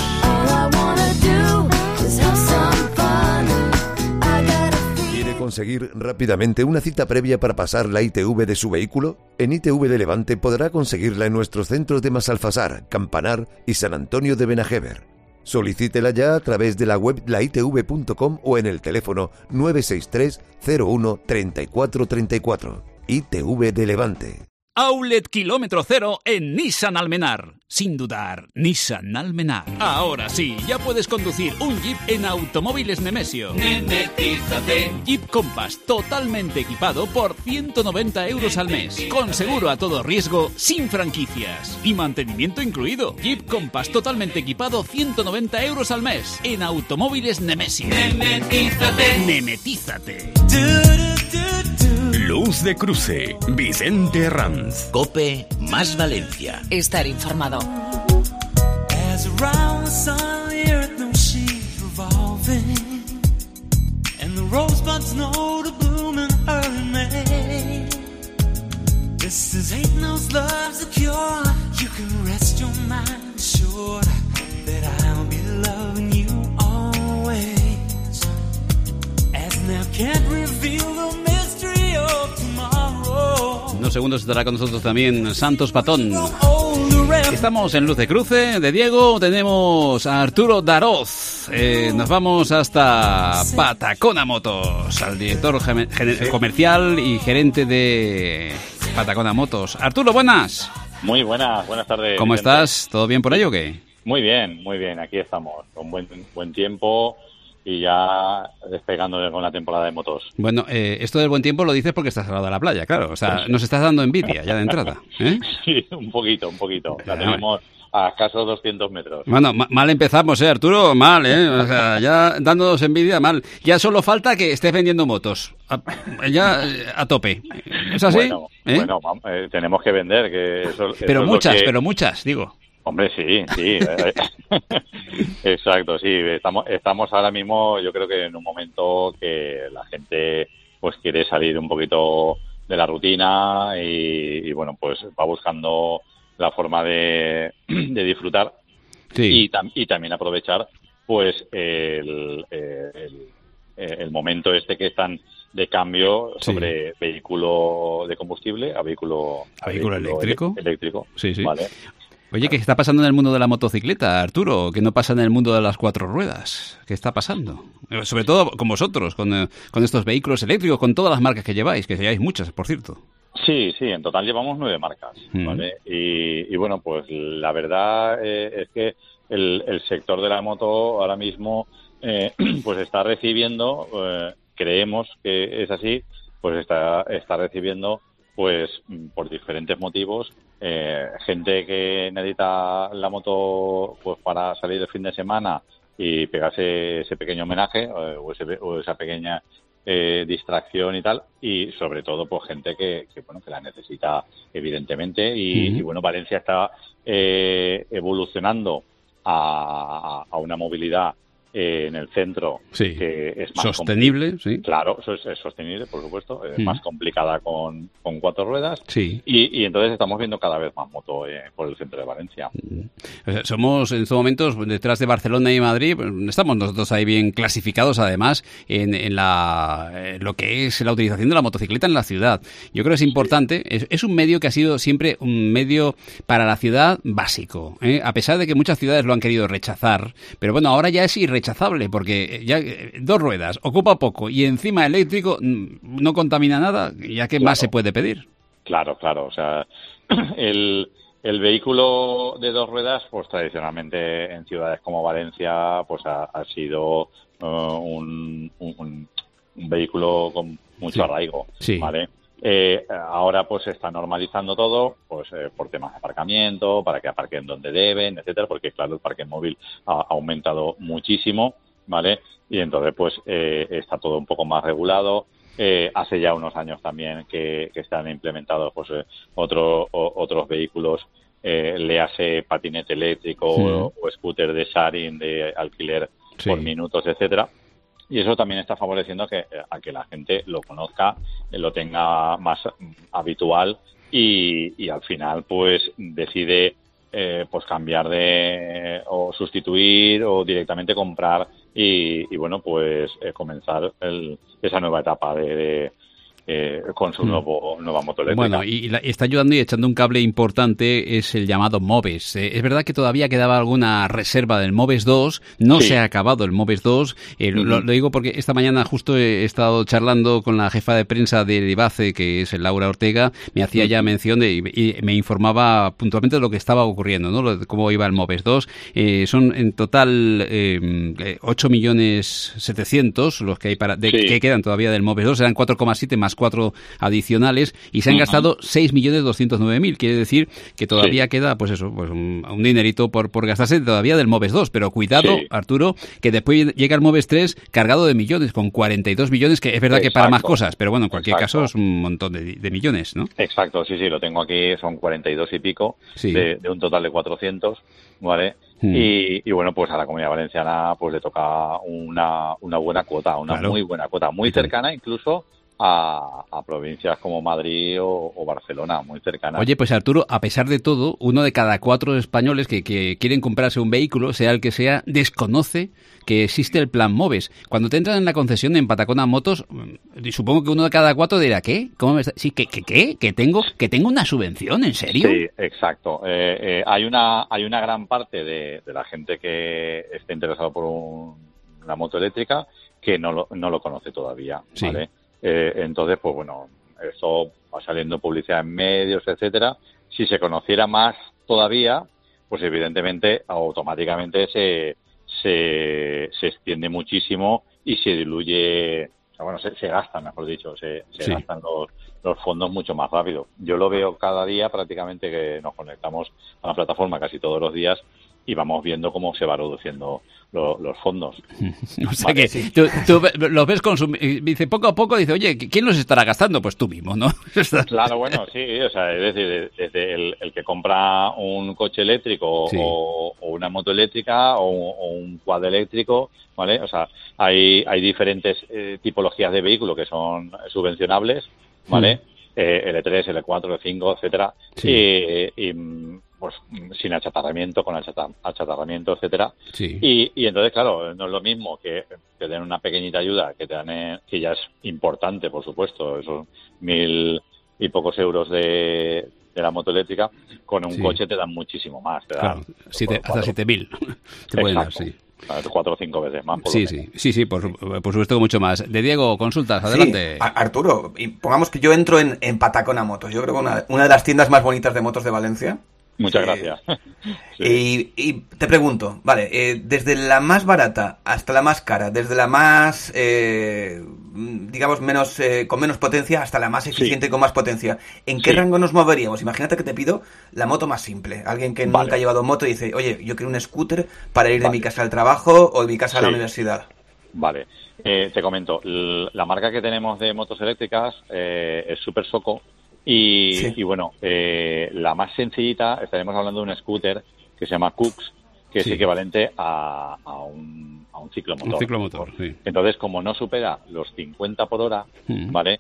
¿Quiere conseguir rápidamente una cita previa para pasar la I T V de su vehículo? En I T V de Levante podrá conseguirla en nuestros centros de Masalfasar, Campanar y San Antonio de Benajever. Solicítela ya a través de la web la i t v punto com o en el teléfono nueve seis tres cero uno treinta y cuatro treinta y cuatro. I T V de Levante. Outlet Kilómetro Cero en Nissan Almenar. Sin dudar, Nissan Almenar. Ahora sí, ya puedes conducir un Jeep en Automóviles Nemesio. Nemetízate. Jeep Compass totalmente equipado por ciento noventa euros al mes. Con seguro a todo riesgo, sin franquicias. Y mantenimiento incluido. Jeep Compass totalmente equipado, ciento noventa euros al mes. En Automóviles Nemesio. Nemetízate. Nemetízate. Luz de Cruce, Vicente Ranz. Cope más Valencia. Estar informado. As around the sun, the earth knows she's revolving, and the rosebuds know to bloom in early May. This is ain't no love's a cure. You can rest your mind assured that I'll be loving you always. As now can't reveal the mystery of tomorrow. Unos segundos estará con nosotros también Santos Patón. Estamos en Luz de Cruce de Diego, tenemos a Arturo Daroz. Eh, nos vamos hasta Patacona Motos, al director gem- gen- Sí. comercial y gerente de Patacona Motos. Arturo, buenas. Muy buenas, buenas tardes. ¿Cómo Vicente. estás? ¿Todo bien por ahí o qué? Muy bien, muy bien, aquí estamos, con buen buen tiempo y ya despegando con la temporada de motos. Bueno, eh, esto del buen tiempo lo dices porque estás al lado de la playa, claro. O sea, nos estás dando envidia ya de entrada, ¿eh? Sí, un poquito, un poquito. La Ya, tenemos a escasos doscientos metros. Bueno, ma- mal empezamos, ¿eh, Arturo? Mal, ¿eh? O sea, ya dándonos envidia, mal. Ya solo falta que estés vendiendo motos. A, ya eh, a tope. ¿Es así? Bueno, ¿Eh? bueno vamos, eh, tenemos que vender, que eso, eso Pero es lo muchas, que- pero muchas, digo. Hombre, sí, sí. eh, Exacto, sí. Estamos, estamos ahora mismo, yo creo que en un momento que la gente pues quiere salir un poquito de la rutina y, y, bueno, pues va buscando la forma de, de disfrutar Sí. y, tam- y también aprovechar pues el, el, el momento este que están de cambio Sí. sobre vehículo de combustible a vehículo, ¿A vehículo eléctrico? ele- eléctrico. Sí, sí. ¿Vale? Oye, ¿qué está pasando en el mundo de la motocicleta, Arturo? ¿Qué no pasa en el mundo de las cuatro ruedas? ¿Qué está pasando? Eh, Sobre todo con vosotros, con, eh, con estos vehículos eléctricos, con todas las marcas que lleváis, que lleváis muchas, por cierto. Sí, sí, en total llevamos nueve marcas, Mm. ¿vale? Y, y bueno, pues la verdad eh, es que el, el sector de la moto ahora mismo eh, pues está recibiendo, eh, creemos que es así, pues está, está recibiendo pues por diferentes motivos, eh, gente que necesita la moto pues para salir el fin de semana y pegarse ese pequeño homenaje eh, o, ese, o esa pequeña eh, distracción y tal, y sobre todo pues gente que, que bueno que la necesita evidentemente y, Uh-huh. y bueno, Valencia está eh, evolucionando a, a una movilidad eh, en el centro Sí. que es más Sostenible, sí. Claro, eso es, es sostenible, por supuesto, es Mm. más complicada con, con cuatro ruedas. Sí. Y, y entonces estamos viendo cada vez más moto eh, por el centro de Valencia. O sea, somos en estos momentos detrás de Barcelona y Madrid, pues, estamos nosotros ahí bien clasificados además en, en la en lo que es la utilización de la motocicleta en la ciudad. Yo creo que es importante, es, es un medio que ha sido siempre un medio para la ciudad básico, ¿eh? A pesar de que muchas ciudades lo han querido rechazar, pero bueno, ahora ya es irrechazable porque ya eh, dos ruedas, ocupa poco y encima eléctrico mm, no contamina nada, ya que Claro. más se puede pedir. Claro, claro, o sea, el, el vehículo de dos ruedas, pues tradicionalmente en ciudades como Valencia, pues ha, ha sido uh, un, un, un vehículo con mucho Sí. arraigo, Sí. ¿vale? Eh, ahora pues se está normalizando todo, pues eh, por temas de aparcamiento, para que aparquen donde deben, etcétera, porque claro, el parque móvil ha, ha aumentado muchísimo, ¿vale? Y entonces pues eh, está todo un poco más regulado. Eh, hace ya unos años también que, que están implementados pues eh, otro, o, otros vehículos, eh, le hace patinete eléctrico Sí. o, o scooter de sharing, de alquiler Sí. por minutos, etcétera. Y eso también está favoreciendo que, a que la gente lo conozca, eh, lo tenga más mm, habitual y, y al final pues decide eh, pues cambiar de o sustituir o directamente comprar y, y bueno pues eh, comenzar el, esa nueva etapa de, de eh, con su Mm. nuevo nueva moto eléctrica. Bueno, y, y la- está ayudando y echando un cable importante es el llamado Moves. Eh, es verdad que todavía quedaba alguna reserva del Moves dos, no Sí. se ha acabado el Moves dos. Eh, lo, Ujú. lo digo porque esta mañana justo he estado charlando con la jefa de prensa de Ibace, que es Laura Ortega, me hacía ya mención de, y me informaba puntualmente de lo que estaba ocurriendo, ¿no? Lo de cómo iba el Moves dos. Eh, son en total eh, ocho millones setecientos los que hay para de, Sí. que quedan todavía del Moves dos, eran cuatro coma siete más cuatro adicionales y se han Ujú. gastado seis millones doscientos nueve mil, quiere decir que todavía Sí. queda pues eso, pues un, un dinerito por, por gastarse todavía del Moves dos, pero cuidado, Sí. Arturo, que después llega el Moves tres cargado de millones, con cuarenta y dos millones, que es verdad que para más Exacto. cosas, pero bueno, en cualquier Exacto. caso es un montón de, de millones, ¿no? Exacto, sí, sí, lo tengo aquí, son cuarenta y dos y pico Sí. de, de un total de cuatrocientos, ¿vale? Hmm. Y, y bueno, pues a la Comunidad Valenciana pues le toca una, una buena cuota, una Claro. muy buena cuota, muy Y tal. cercana incluso a, a provincias como Madrid o, o Barcelona, muy cercana. Oye, pues Arturo, a pesar de todo, uno de cada cuatro españoles que, que quieren comprarse un vehículo, sea el que sea, desconoce que existe el plan Moves. Cuando te entran en la concesión en Patacona Motos, mm, supongo que uno de cada cuatro dirá, ¿qué? ¿Cómo me está? Sí, ¿qué? ¿Qué? ¿Qué? ¿Que tengo, que tengo una subvención? ¿En serio? Sí, exacto. Eh, eh, hay una hay una gran parte de, de la gente que esté interesado por un- una moto eléctrica que no lo, no lo conoce todavía, Sí. ¿vale? Eh, entonces, pues bueno, eso va saliendo publicidad en medios, etcétera. Si se conociera más todavía, pues evidentemente automáticamente se se, se extiende muchísimo y se diluye, o sea, bueno, se, se gastan, mejor dicho, se, se Sí. gastan los, los fondos mucho más rápido. Yo lo veo cada día prácticamente que nos conectamos a la plataforma casi todos los días y vamos viendo cómo se va reduciendo lo- los fondos. O sea Vale, que sí. tú, tú ve- los ves consumir, dice poco a poco, dice, oye, ¿quién los estará gastando? Pues tú mismo, ¿no? Claro, bueno, sí, o sea, es decir, desde el, el que compra un coche eléctrico Sí. o, o una moto eléctrica o, un- o un quad eléctrico, ¿vale? O sea, hay, hay diferentes eh, tipologías de vehículos que son subvencionables, ¿vale? Eh, L tres, L cuatro, L cinco, etcétera. Sí. Y, y, pues sin achatarramiento, con achata- achatarramiento, etcétera. Sí. Y, y entonces, claro, no es lo mismo que te den una pequeñita ayuda, que te dan, eh, que ya es importante, por supuesto, esos mil y pocos euros de, de la moto eléctrica, con un Sí. coche te dan muchísimo más. Te dan Claro, siete, hasta cuatro- siete mil te pueden dar, Exacto. sí. Cuatro o cinco veces más. Por sí, sí, sí, sí, por, por supuesto que mucho más. De Diego, consultas, adelante. Sí, Arturo, y pongamos que yo entro en, en Patacona Motos. Yo creo que una, una de las tiendas más bonitas de motos de Valencia. Muchas eh, gracias. Sí. Y, y te pregunto, vale, eh, desde la más barata hasta la más cara, desde la más, eh, digamos, menos eh, con menos potencia hasta la más eficiente sí. con más potencia, ¿en qué sí. rango nos moveríamos? Imagínate que te pido la moto más simple. Alguien que vale. nunca ha llevado moto y dice, oye, yo quiero un scooter para ir vale. de mi casa al trabajo o de mi casa sí. a la universidad. Vale, eh, te comento, la marca que tenemos de motos eléctricas eh, es Super Soco. Y, sí. y bueno, eh, la más sencillita, estaremos hablando de un scooter que se llama Cooks, que sí. es equivalente a, a, un, a un ciclomotor. Un ciclomotor, sí. Entonces, como no supera los cincuenta por hora, mm. ¿vale?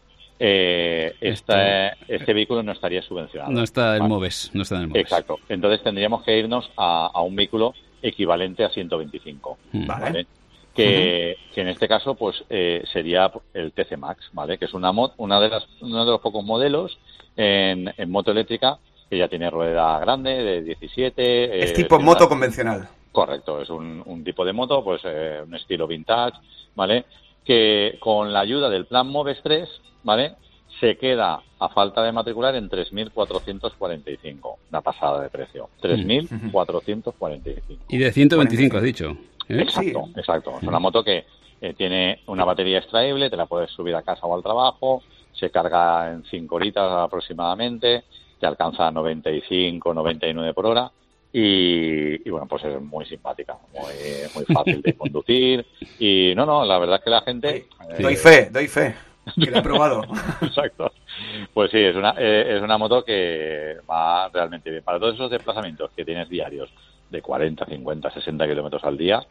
Eh, este, este, este vehículo no estaría subvencionado. No está el ¿vale? MOVES, no está en el MOVES. Exacto. Entonces tendríamos que irnos a, a un vehículo equivalente a ciento veinticinco, mm. ¿vale? ¿vale? Que, uh-huh. que en este caso pues eh, sería el T C Max, ¿vale? Que es una mod, una de las uno de los pocos modelos en, en moto eléctrica que ya tiene rueda grande de diecisiete. Es eh, tipo moto una... convencional. Correcto, es un, un tipo de moto, pues eh, un estilo vintage, ¿vale? Que con la ayuda del plan MOVES tres, ¿vale? Se queda a falta de matricular en tres mil cuatrocientos cuarenta y cinco, una pasada de precio, tres mil cuatrocientos cuarenta y cinco. Y de ciento veinticinco has dicho. ¿Eh? Exacto, exacto. Es una moto que eh, tiene una batería extraíble, te la puedes subir a casa o al trabajo, se carga en cinco horitas aproximadamente, te alcanza a noventa y cinco, noventa y nueve por hora y, y bueno, pues es muy simpática, muy, muy fácil de conducir y no, no, la verdad es que la gente... Eh, doy fe, doy fe, que la he probado. Exacto. Pues sí, es una, eh, es una moto que va realmente bien. Para todos esos desplazamientos que tienes diarios, de cuarenta, cincuenta, sesenta kilómetros al día,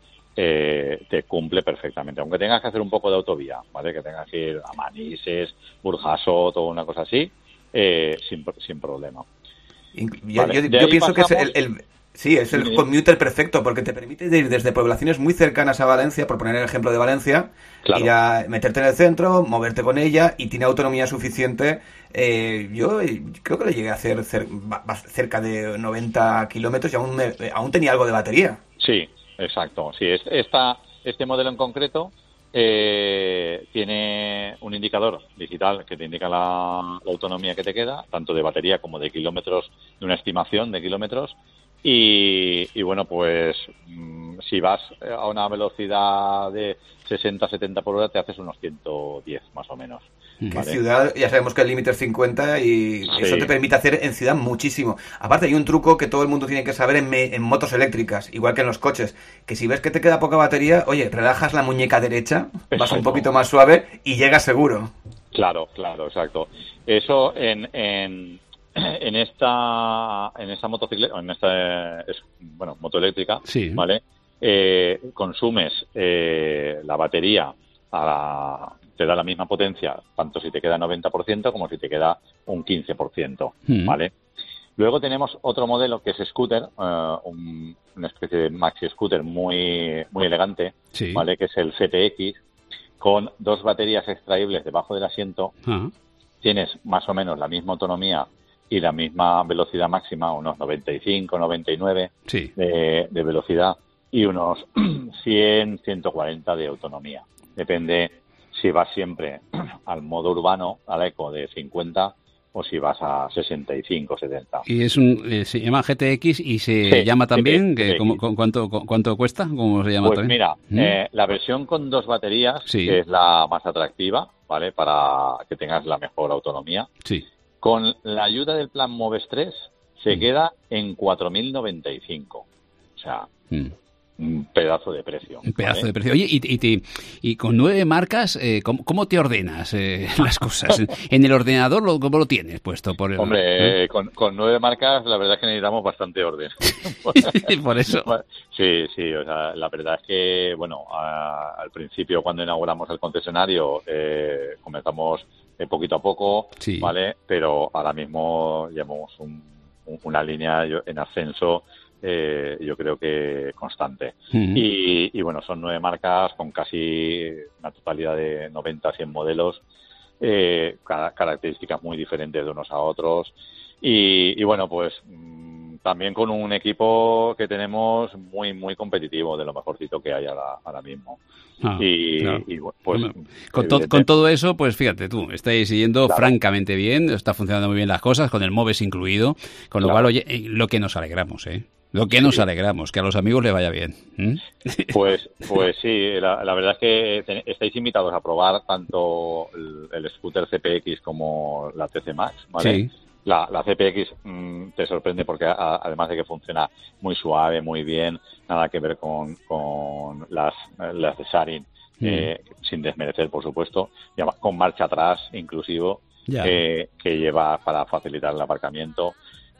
eh, te cumple perfectamente. Aunque tengas que hacer un poco de autovía, ¿vale? Que tengas que ir a Manises, Burjasot o una cosa así, eh, sin, sin problema. Yo, vale. yo, yo pienso pasamos... que es el, el, sí, es el sí. commuter perfecto, porque te permite ir desde poblaciones muy cercanas a Valencia, por poner el ejemplo de Valencia, claro. ir a meterte en el centro, moverte con ella y tiene autonomía suficiente. Eh, yo creo que lo llegué a hacer cer- cerca de noventa kilómetros y aún, me, aún tenía algo de batería. Sí, exacto. Sí, esta, este modelo en concreto eh, tiene un indicador digital que te indica la, la autonomía que te queda, tanto de batería como de kilómetros, de una estimación de kilómetros. Y, y bueno, pues mmm, si vas a una velocidad de sesenta, setenta por hora, te haces unos ciento diez más o menos. ¿vale? En ciudad ya sabemos que el límite es cincuenta y sí. eso te permite hacer en ciudad muchísimo. Aparte hay un truco que todo el mundo tiene que saber en, me, en motos eléctricas, igual que en los coches, que si ves que te queda poca batería, oye, relajas la muñeca derecha, exacto. vas un poquito más suave y llegas seguro. Claro, claro, exacto. Eso en... en... En esta en esta motocicleta, en esta es, bueno moto eléctrica, sí. ¿vale? Eh, consumes eh, la batería a la, te da la misma potencia tanto si te queda noventa por ciento como si te queda un quince por ciento, mm. ¿vale? Luego tenemos otro modelo que es scooter, uh, un, una especie de maxi scooter muy muy elegante, sí. ¿vale? Que es el C T X con dos baterías extraíbles debajo del asiento. Uh-huh. Tienes más o menos la misma autonomía y la misma velocidad máxima, unos noventa y cinco, noventa y nueve sí. de, de velocidad y unos cien, ciento cuarenta de autonomía. Depende si vas siempre al modo urbano, al eco de cincuenta o si vas a sesenta y cinco, setenta. Y es un eh, se llama G T X y se sí, llama también, que, ¿cómo, ¿cuánto, ¿cuánto cuesta? ¿Cómo se llama pues también? mira, ¿Mm? eh, la versión con dos baterías, sí. que es la más atractiva, ¿vale? Para que tengas la mejor autonomía. Sí. Con la ayuda del plan MOVES tres se mm. queda en cuatro mil noventa y cinco. O sea, mm. un pedazo de precio. Un pedazo ¿vale? de precio. Oye, y, y, te, y con nueve marcas, eh, ¿cómo, ¿cómo te ordenas eh, las cosas? ¿En el ordenador lo, cómo lo tienes puesto? Por el, Hombre, ¿eh? eh, con, con nueve marcas la verdad es que necesitamos bastante orden. Por eso. Sí, sí, o sea, la verdad es que, bueno, a, al principio cuando inauguramos el concesionario eh, comenzamos eh, poquito a poco, sí. ¿vale? Pero ahora mismo llevamos un, un, una línea en ascenso. Eh, yo creo que constante. Uh-huh. Y, y bueno, son nueve marcas con casi una totalidad de noventa a cien modelos, eh, ca- características muy diferentes de unos a otros. Y, y bueno, pues también con un equipo que tenemos muy, muy competitivo, de lo mejorcito que hay ahora, ahora mismo. Ah, y, claro. y, pues, con, to- con todo eso, pues fíjate tú, estáis yendo Claro. francamente bien, está funcionando muy bien las cosas, con el Moves incluido, con lo Claro. cual, oye, eh, lo que nos alegramos, ¿eh? Lo que nos Sí. alegramos, que a los amigos les vaya bien. ¿Mm? Pues, pues sí, la, la verdad es que ten- estáis invitados a probar tanto el, el scooter C P X como la T C Max, ¿vale? Sí. La, la C P X mmm, te sorprende porque a- además de que funciona muy suave, muy bien, nada que ver con, con las, las de Sarin, Mm. eh, sin desmerecer, por supuesto, y además con marcha atrás, inclusivo, Ya. eh, que lleva para facilitar el aparcamiento.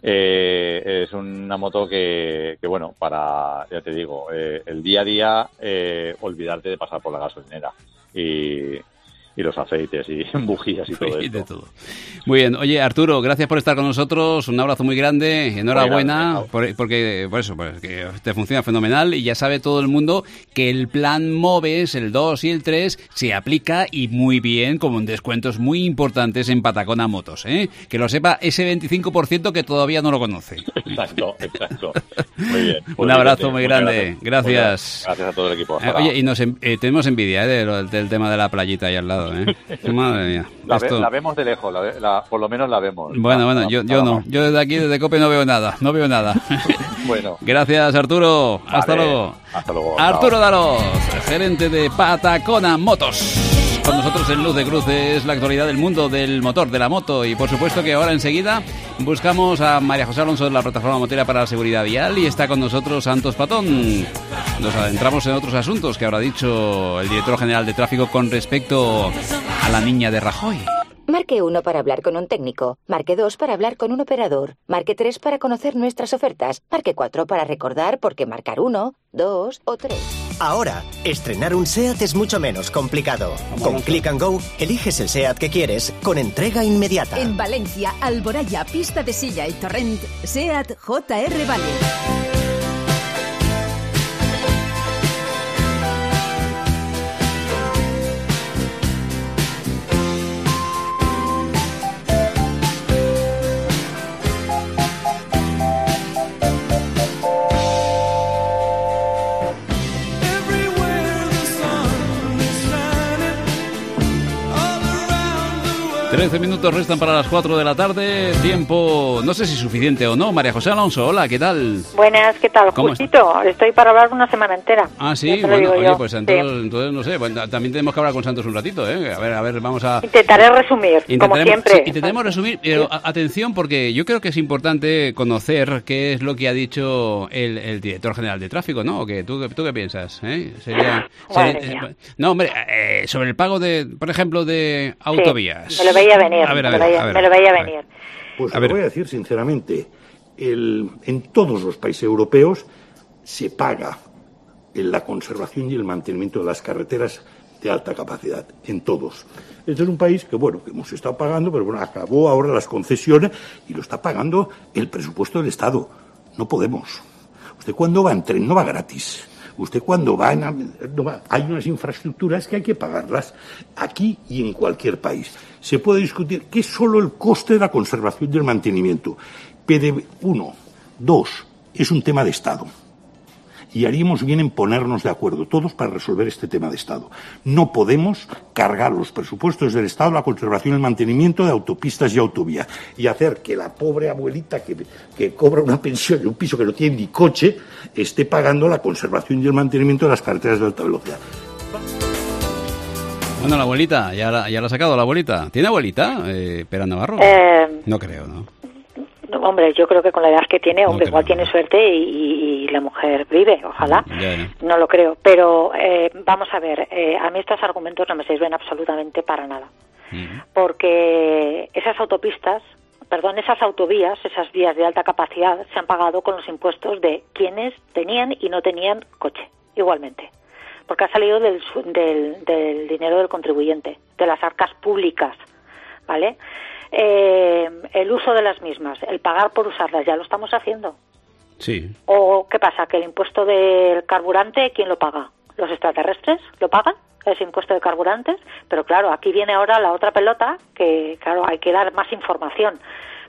Eh, es una moto que, que, bueno, para, ya te digo, eh, el día a día, eh, olvidarte de pasar por la gasolinera y, y los aceites y bujías y todo Y esto. de todo. Muy bien. Oye, Arturo, gracias por estar con nosotros. Un abrazo muy grande. Enhorabuena, grande, por, porque por eso, pues, que te funciona fenomenal y ya sabe todo el mundo que el plan Moves, el dos y el tres, se aplica y muy bien, con descuentos muy importantes en Patacona Motos, ¿eh? Que lo sepa ese veinticinco por ciento que todavía no lo conoce. Exacto, exacto. Muy bien. Pues, Un abrazo Vicente, muy muchas grande. Gracias. Gracias a todo el equipo. Eh, oye, y nos en- eh, tenemos envidia, ¿eh? de lo- del tema de la playita ahí al lado, ¿eh? Madre mía. La, ve- Esto- la vemos de lejos, la, ve- la- por lo menos la vemos. Bueno, Ah, bueno, ah, yo, ah, yo ah, no. Yo desde aquí, desde COPE, no veo nada. No veo nada. Bueno. Gracias, Arturo. Hasta Vale. luego. Hasta luego. Arturo Chao. Dalos, gerente de Patacona Motos. Con nosotros en Luz de Cruces, la actualidad del mundo del motor, de la moto. Y por supuesto que ahora enseguida buscamos a María José Alonso de la Plataforma Motera para la Seguridad Vial y está con nosotros Santos Patón. Nos adentramos en otros asuntos que habrá dicho el director general de tráfico con respecto a la niña de Rajoy. Marque uno para hablar con un técnico, marque dos para hablar con un operador, marque tres para conocer nuestras ofertas, marque cuatro para recordar por qué marcar uno, dos o tres. Ahora, estrenar un SEAT es mucho menos complicado. Con Click and Go, eliges el SEAT que quieres con entrega inmediata. En Valencia, Alboraya, Pista de Silla y Torrent, SEAT J R Vale. Trece minutos restan para las cuatro de la tarde. Tiempo, no sé si suficiente o no. María José Alonso, hola, ¿qué tal? Buenas, ¿qué tal? ¿Cómo Justito, estoy para hablar una semana entera. Ah, sí, Ya te lo bueno, digo oye, yo. pues entonces, Sí. entonces no sé, bueno, también tenemos que hablar con Santos un ratito, ¿eh? A ver, a ver, vamos a... Intentaré resumir, como Intentaremos- siempre. sí, intentaremos resumir, pero a- atención porque yo creo que es importante conocer qué es lo que ha dicho el, el director general de tráfico, ¿no? ¿O qué? ¿Tú, ¿Tú qué piensas? ¿Eh? Sería, Madre sería- mía. no, hombre, eh, sobre el pago de, por ejemplo, de autovías. me lo veía venir, A ver, a me, ver, lo veía, a ver. me lo veía venir. Pues A os ver. voy a decir sinceramente, el- en todos los países europeos se paga en la conservación y el mantenimiento de las carreteras de alta capacidad, en todos. Este es un país que, bueno, que hemos estado pagando, pero bueno, acabó ahora las concesiones y lo está pagando el presupuesto del Estado. No podemos. Usted cuando va en tren no va gratis. Usted cuando va en... av- no va- hay unas infraestructuras que hay que pagarlas aquí y en cualquier país. Se puede discutir que es solo el coste de la conservación y el mantenimiento. P D V, uno. Dos, es un tema de Estado. Y haríamos bien en ponernos de acuerdo todos para resolver este tema de Estado. No podemos cargar los presupuestos del Estado la conservación y el mantenimiento de autopistas y autovías y hacer que la pobre abuelita que, que cobra una pensión y un piso que no tiene ni coche esté pagando la conservación y el mantenimiento de las carreteras de alta velocidad. Bueno, la abuelita, ya la, ya la ha sacado la abuelita. ¿Tiene abuelita, eh, Pera Navarro? Eh, No creo, ¿no? no, hombre, yo creo que con la edad que tiene, hombre, creo, igual tiene suerte y, y- y la mujer vive, ojalá. Ya, ya. No lo creo, pero eh, vamos a ver, eh, a mí estos argumentos no me sirven absolutamente para nada. Porque esas autopistas, perdón, esas autovías, esas vías de alta capacidad se han pagado con los impuestos de quienes tenían y no tenían coche, igualmente. Porque ha salido del, su- del, del dinero del contribuyente, de las arcas públicas, ¿vale? Eh, el uso de las mismas, el pagar por usarlas, ya lo estamos haciendo. Sí. ¿O qué pasa? ¿Que el impuesto del carburante, quién lo paga? ¿Los extraterrestres lo pagan? Ese impuesto de carburantes. Pero claro, aquí viene ahora la otra pelota, que claro, hay que dar más información.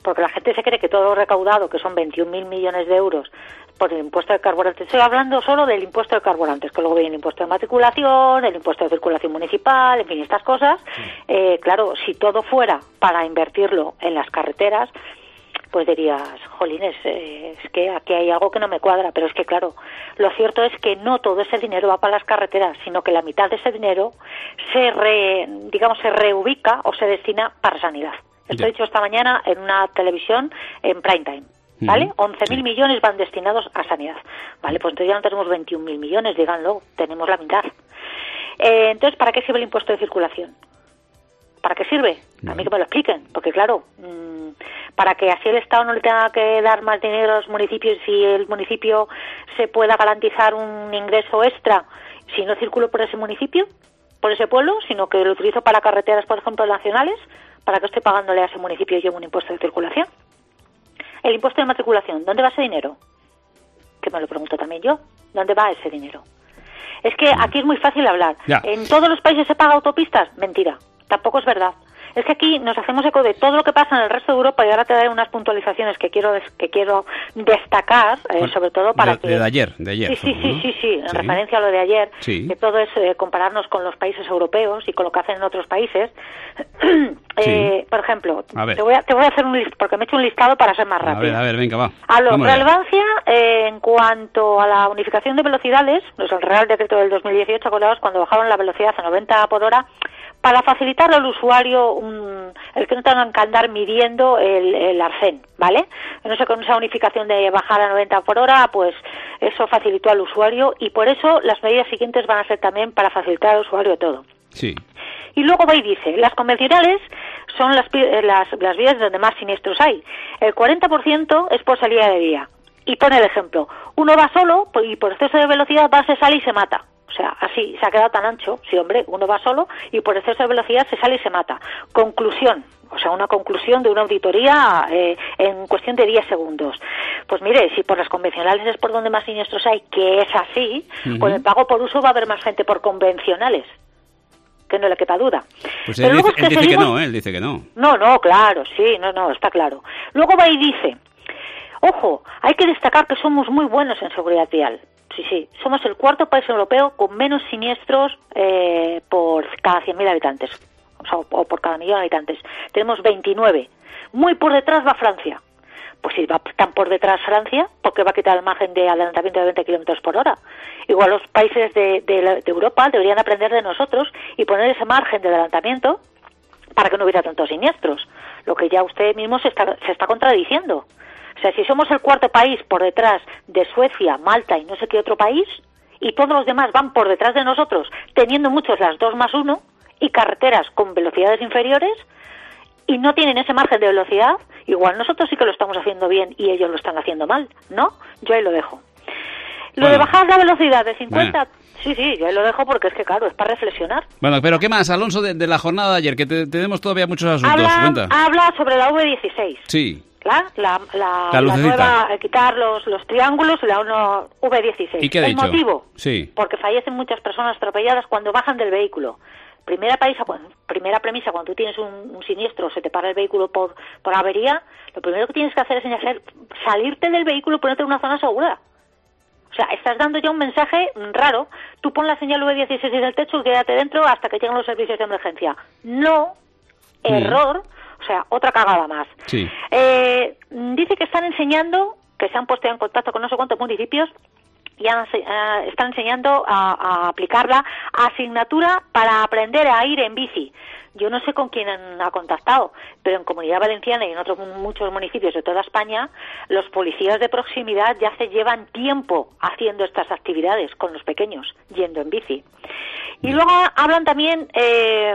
porque la gente se cree que todo lo recaudado, que son veintiún mil millones de euros por el impuesto de carburantes, estoy hablando solo del impuesto de carburantes, que luego viene el impuesto de matriculación, el impuesto de circulación municipal, en fin, estas cosas. Eh, claro, si todo fuera para invertirlo en las carreteras, pues dirías, jolines, eh, es que aquí hay algo que no me cuadra, pero es que claro, lo cierto es que no todo ese dinero va para las carreteras, sino que la mitad de ese dinero se re, digamos, se reubica o se destina para sanidad. Esto he dicho esta mañana en una televisión en prime time, ¿vale? Uh-huh. once mil sí. millones van destinados a sanidad, ¿vale? Pues entonces ya no tenemos veintiún mil millones, díganlo, tenemos la mitad. Eh, entonces, ¿para qué sirve el impuesto de circulación? ¿Para qué sirve? A mí que me lo expliquen, porque claro, mmm, para que así el Estado no le tenga que dar más dinero a los municipios y el municipio se pueda garantizar un ingreso extra si no circulo por ese municipio, por ese pueblo, sino que lo utilizo para carreteras, por ejemplo, nacionales, ¿para qué estoy pagándole a ese municipio yo un impuesto de circulación? El impuesto de matriculación, ¿dónde va ese dinero? Que me lo pregunto también yo, ¿dónde va ese dinero? Es que aquí es muy fácil hablar. Ya. ¿En todos los países se paga autopistas? Mentira. Tampoco es verdad. Es que aquí nos hacemos eco de todo lo que pasa en el resto de Europa y ahora te daré unas puntualizaciones que quiero que quiero destacar, eh, bueno, sobre todo para de, que... De ayer, de ayer. Sí, sí, ¿no? sí, sí, sí, en sí. referencia a lo de ayer, sí. que todo es eh, compararnos con los países europeos y con lo que hacen en otros países. eh, sí. Por ejemplo, te voy, a, te voy a hacer un listado, porque me he hecho un listado para ser más rápido. A ver, a ver, venga, va. A lo, relevancia eh, en cuanto a la unificación de velocidades, pues el Real Decreto del dos mil dieciocho, acordados, cuando bajaron la velocidad a noventa por hora, para facilitar al usuario un, el que no tengan que andar midiendo el, el arcén, ¿vale? No sé, con esa unificación de bajar a noventa por hora, pues eso facilitó al usuario y por eso las medidas siguientes van a ser también para facilitar al usuario todo. Sí. Y luego va y dice, las convencionales son las, las, las vías donde más siniestros hay. El cuarenta por ciento es por salida de vía. Y pone el ejemplo, uno va solo y por exceso de velocidad va, se sale y se mata. O sea, así, se ha quedado tan ancho. Sí, hombre, uno va solo y por exceso de velocidad se sale y se mata. Conclusión, o sea, una conclusión de una auditoría eh, en cuestión de diez segundos. Pues mire, si por las convencionales es por donde más siniestros hay, que es así, uh-huh. Con el pago por uso va a haber más gente por convencionales. Que no le quepa duda. Pues él, dice, es que, él dice seguimos... que no, ¿eh? Él dice que no. No, no, claro, sí, no, no, está claro. Luego va y dice, ojo, hay que destacar que somos muy buenos en seguridad vial. Sí, sí, somos el cuarto país europeo con menos siniestros eh, por cada cien mil habitantes, o sea, o por cada millón de habitantes. Tenemos veintinueve. Muy por detrás va Francia. Pues si va tan por detrás Francia, ¿por qué va a quitar el margen de adelantamiento de veinte kilómetros por hora? Igual los países de, de, de Europa deberían aprender de nosotros y poner ese margen de adelantamiento para que no hubiera tantos siniestros. Lo que ya usted mismo se está, se está contradiciendo. O sea, si somos el cuarto país por detrás de Suecia, Malta y no sé qué otro país, y todos los demás van por detrás de nosotros, teniendo muchos las dos más uno, y carreteras con velocidades inferiores, y no tienen ese margen de velocidad, igual nosotros sí que lo estamos haciendo bien y ellos lo están haciendo mal, ¿no? Yo ahí lo dejo. Lo bueno. de bajar la velocidad de cincuenta... Bueno. Sí, sí, yo ahí lo dejo porque es que, claro, es para reflexionar. Bueno, pero ¿qué más, Alonso, de, de la jornada de ayer? Que te, tenemos todavía muchos asuntos. Habla, Cuenta. habla sobre la V dieciséis. Sí. La, la, la, la, la nueva, eh, quitar los, los triángulos y la uno, V dieciséis. ¿Y qué ha ¿El dicho? motivo? Sí. Porque fallecen muchas personas atropelladas cuando bajan del vehículo. Primera premisa, cuando, primera premisa, cuando tú tienes un, un siniestro, se te para el vehículo por, por avería, lo primero que tienes que hacer es hacer, salirte del vehículo y ponerte en una zona segura. O sea, estás dando ya un mensaje raro. Tú pon la señal V dieciséis en el techo y quédate dentro hasta que lleguen los servicios de emergencia. No, mm. error, o sea, otra cagada más. Sí. Eh, dice que están enseñando, que se han puesto en contacto con no sé cuántos municipios, y han, uh, están enseñando a, a aplicarla asignatura para aprender a ir en bici. Yo no sé con quién han, ha contactado, pero en Comunidad Valenciana y en otros muchos municipios de toda España, los policías de proximidad ya se llevan tiempo haciendo estas actividades con los pequeños, yendo en bici. Y luego hablan también eh,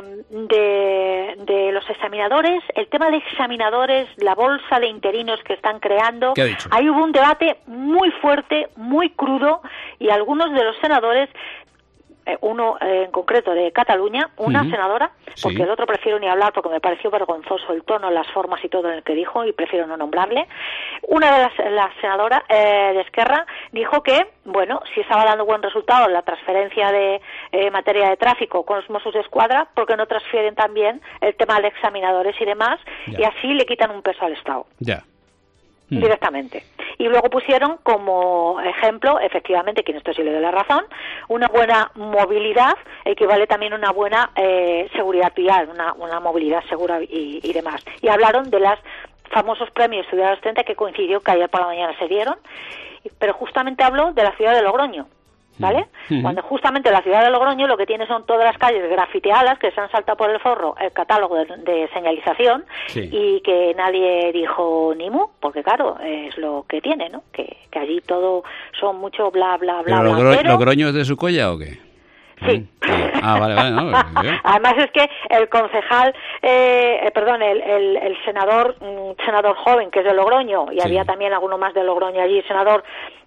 de, de los examinadores, el tema de examinadores, la bolsa de interinos que están creando. ¿Qué ha dicho? Ahí hubo un debate muy fuerte, muy crudo, y algunos de los senadores eh, uno eh, en concreto de Cataluña, una Uh-huh. senadora, porque Sí. el otro prefiero ni hablar porque me pareció vergonzoso el tono, las formas y todo en el que dijo y prefiero no nombrarle. Una de las, las senadoras eh, de Esquerra dijo que, bueno, si estaba dando buen resultado la transferencia de eh, materia de tráfico con los Mossos de Escuadra, ¿por qué no transfieren también el tema de examinadores y demás? Ya. Y así le quitan un peso al Estado. Ya. Mm. Directamente. Y luego pusieron como ejemplo, efectivamente, que en esto sí le doy la razón, una buena movilidad equivale también a una buena eh, seguridad vial, una, una movilidad segura y, y demás. Y hablaron de los famosos premios Ciudadanos treinta que coincidió que ayer por la mañana se dieron, pero justamente habló de la ciudad de Logroño. ¿Vale? Ujú. Cuando justamente la ciudad de Logroño lo que tiene son todas las calles grafiteadas que se han saltado por el forro el catálogo de, de señalización Sí. y que nadie dijo ni mu, porque claro, es lo que tiene, ¿no? Que, que allí todo son mucho bla, bla, bla, ¿Pero bla. Logro- pero- Logroño es de Sucoya o qué? Sí. Ah, vale, vale, no. bien. Además es que el concejal, eh, eh, perdón, el, el, el senador, mm, senador joven que es de Logroño, y Sí. había también alguno más de Logroño allí, senador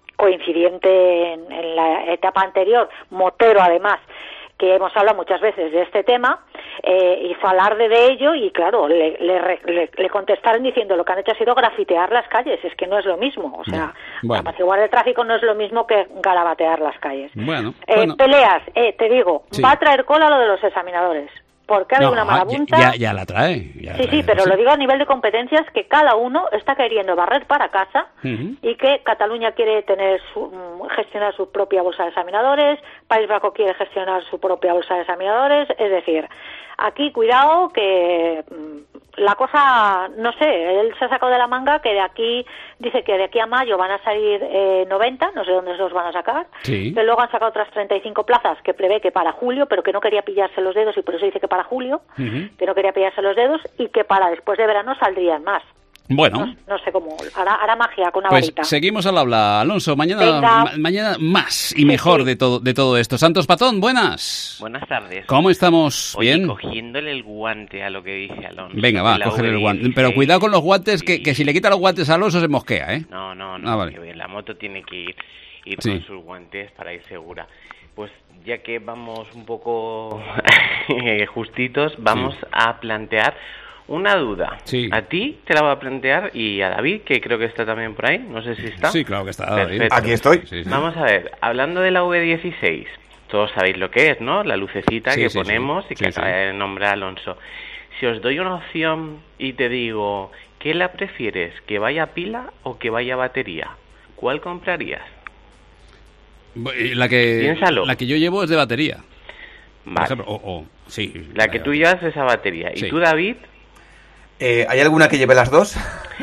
coincidente en, en la etapa anterior, motero además, que hemos hablado muchas veces de este tema, eh, hizo alarde de ello y claro, le, le, re- le, le contestaron diciendo lo que han hecho ha sido grafitear las calles, es que no es lo mismo, o sea, Bueno. apaciguar el tráfico no es lo mismo que garabatear las calles. Bueno, Eh, bueno. Peleas, eh, te digo, Sí. va a traer cola lo de los examinadores. Porque ha habido No, una marabunta. ya, ya la trae. ya la sí, trae, sí, pero lo digo a nivel de competencias que cada uno está queriendo barrer para casa Ujú. y que Cataluña quiere tener su, mm, gestionar su propia bolsa de examinadores, País Vasco quiere gestionar su propia bolsa de examinadores, es decir, aquí cuidado que mm, la cosa, no sé, él se ha sacado de la manga que de aquí, dice que de aquí a mayo van a salir eh, noventa, no sé dónde se los van a sacar, Sí. que luego han sacado otras treinta y cinco plazas que prevé que para julio, pero que no quería pillarse los dedos y por eso dice que para julio, Ujú. que no quería pillarse los dedos y que para después de verano saldrían más. Bueno, No sé cómo, hará, hará magia con una pues varita. seguimos al habla, Alonso. Mañana, Venga. ma- mañana más y mejor de todo de todo esto. Santos Patón, buenas. Buenas tardes. ¿Cómo estamos? Oye, ¿Bien? cogiéndole el guante a lo que dice Alonso. Venga, va, de la cógele el V guante. dieciséis. Pero cuidado con los guantes, que, que si le quita los guantes a Alonso se mosquea, ¿eh? No, no, no. Ah, vale. que la moto tiene que ir, ir Sí. con sus guantes para ir segura. Pues ya que vamos un poco justitos, vamos a plantear una duda. Sí. A ti te la voy a plantear y a David, que creo que está también por ahí. No sé si está. Sí, claro que está, David. Perfecto. Aquí estoy. Sí, sí. Vamos a ver, hablando de la V dieciséis, todos sabéis lo que es, ¿no? La lucecita Sí, que sí, sí. ponemos y que Sí, sí. acaba de nombrar Alonso. Si os doy una opción y te digo, ¿qué la prefieres? ¿Que vaya pila o que vaya batería? ¿Cuál comprarías? La que, Piénsalo. la que yo llevo es de batería. Por Vale. ejemplo, o, o- sí. La que tú llevas es esa batería. ¿Y Sí. tú, David? Eh, ¿Hay alguna que lleve las dos?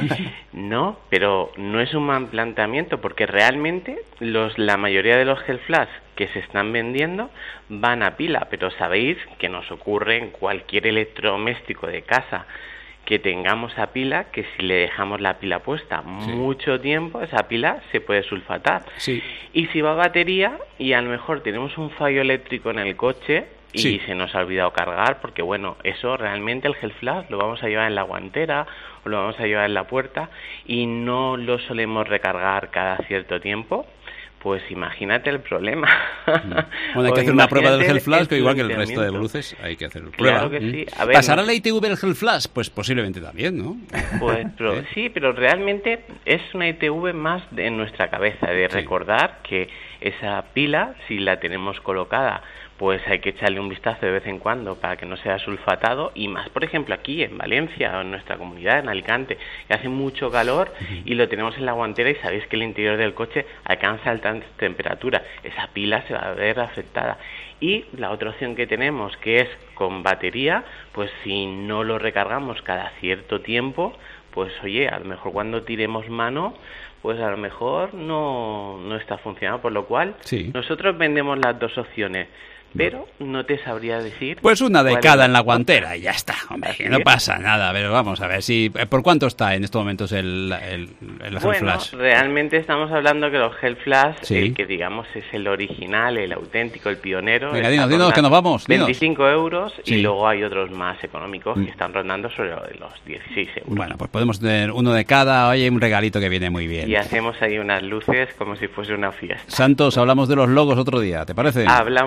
No, pero no es un mal planteamiento porque realmente los la mayoría de los gel flash que se están vendiendo van a pila, pero sabéis que nos ocurre en cualquier electrodoméstico de casa que tengamos a pila, que si le dejamos la pila puesta mucho tiempo, esa pila se puede sulfatar. Sí. Y si va a batería y a lo mejor tenemos un fallo eléctrico en el coche y Sí. se nos ha olvidado cargar, porque bueno, eso realmente el gel flash lo vamos a llevar en la guantera o lo vamos a llevar en la puerta y no lo solemos recargar cada cierto tiempo, pues imagínate el problema. Bueno, hay que O hacer una prueba del imagínate gel flash, que igual que el planteamiento. resto de luces, hay que hacer prueba. Claro que ¿Mm? sí. A ver, ¿Pasará no- la I T V el gel flash? Pues posiblemente también, ¿no? Pues, pero, sí, pero realmente es una I T V más de, en nuestra cabeza, de recordar que esa pila, si la tenemos colocada, pues hay que echarle un vistazo de vez en cuando para que no sea sulfatado, y más, por ejemplo, aquí en Valencia, o en nuestra comunidad, en Alicante, que hace mucho calor y lo tenemos en la guantera y sabéis que el interior del coche alcanza altas temperaturas. Esa pila se va a ver afectada. Y la otra opción que tenemos, que es con batería, pues si no lo recargamos cada cierto tiempo, pues oye, a lo mejor cuando tiremos mano, pues a lo mejor no, no está funcionando, por lo cual Sí. nosotros vendemos las dos opciones, pero no te sabría decir... Pues una de cuál cada es en la la guantera y ya está, hombre, que no es. pasa nada, pero vamos a ver si ¿por cuánto está en estos momentos el, el, el gel Bueno, flash? realmente estamos hablando que los gel flash, Sí. el que digamos es el original, el auténtico, el pionero, Venga, está dinos, dinos, rondando que nos vamos, dinos. veinticinco euros Sí. y luego hay otros más económicos Mm. que están rondando sobre los dieciséis euros. Bueno, pues podemos tener uno de cada, oye, un regalito que viene muy bien. Y hacemos ahí unas luces como si fuese una fiesta. Santos, hablamos de los logos otro día, ¿te parece? Hablamos otro día.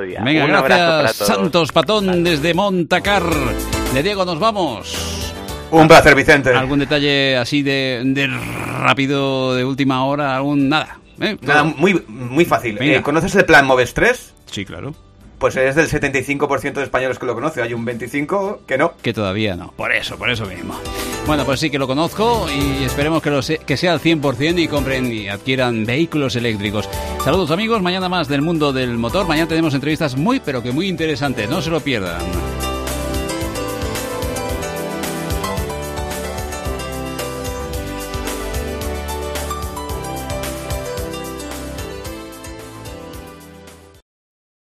día. Venga, Un gracias, abrazo para todos. Santos Patón desde Montacar. De Diego, nos vamos. Un placer, Vicente. ¿Algún detalle así de, de rápido, de última hora? ¿Algún nada? ¿Eh? Nada, muy, muy fácil. Eh, ¿Conoces el plan Moves tres? Sí, claro. Pues es del setenta y cinco por ciento de españoles que lo conoce. Hay un veinticinco por ciento que no. Que todavía no. Por eso, por eso mismo. Bueno, pues sí que lo conozco y esperemos que, lo se- que sea al cien por ciento y compren y adquieran vehículos eléctricos. Saludos, amigos. Mañana más del mundo del motor. Mañana tenemos entrevistas muy, pero que muy interesantes. No se lo pierdan.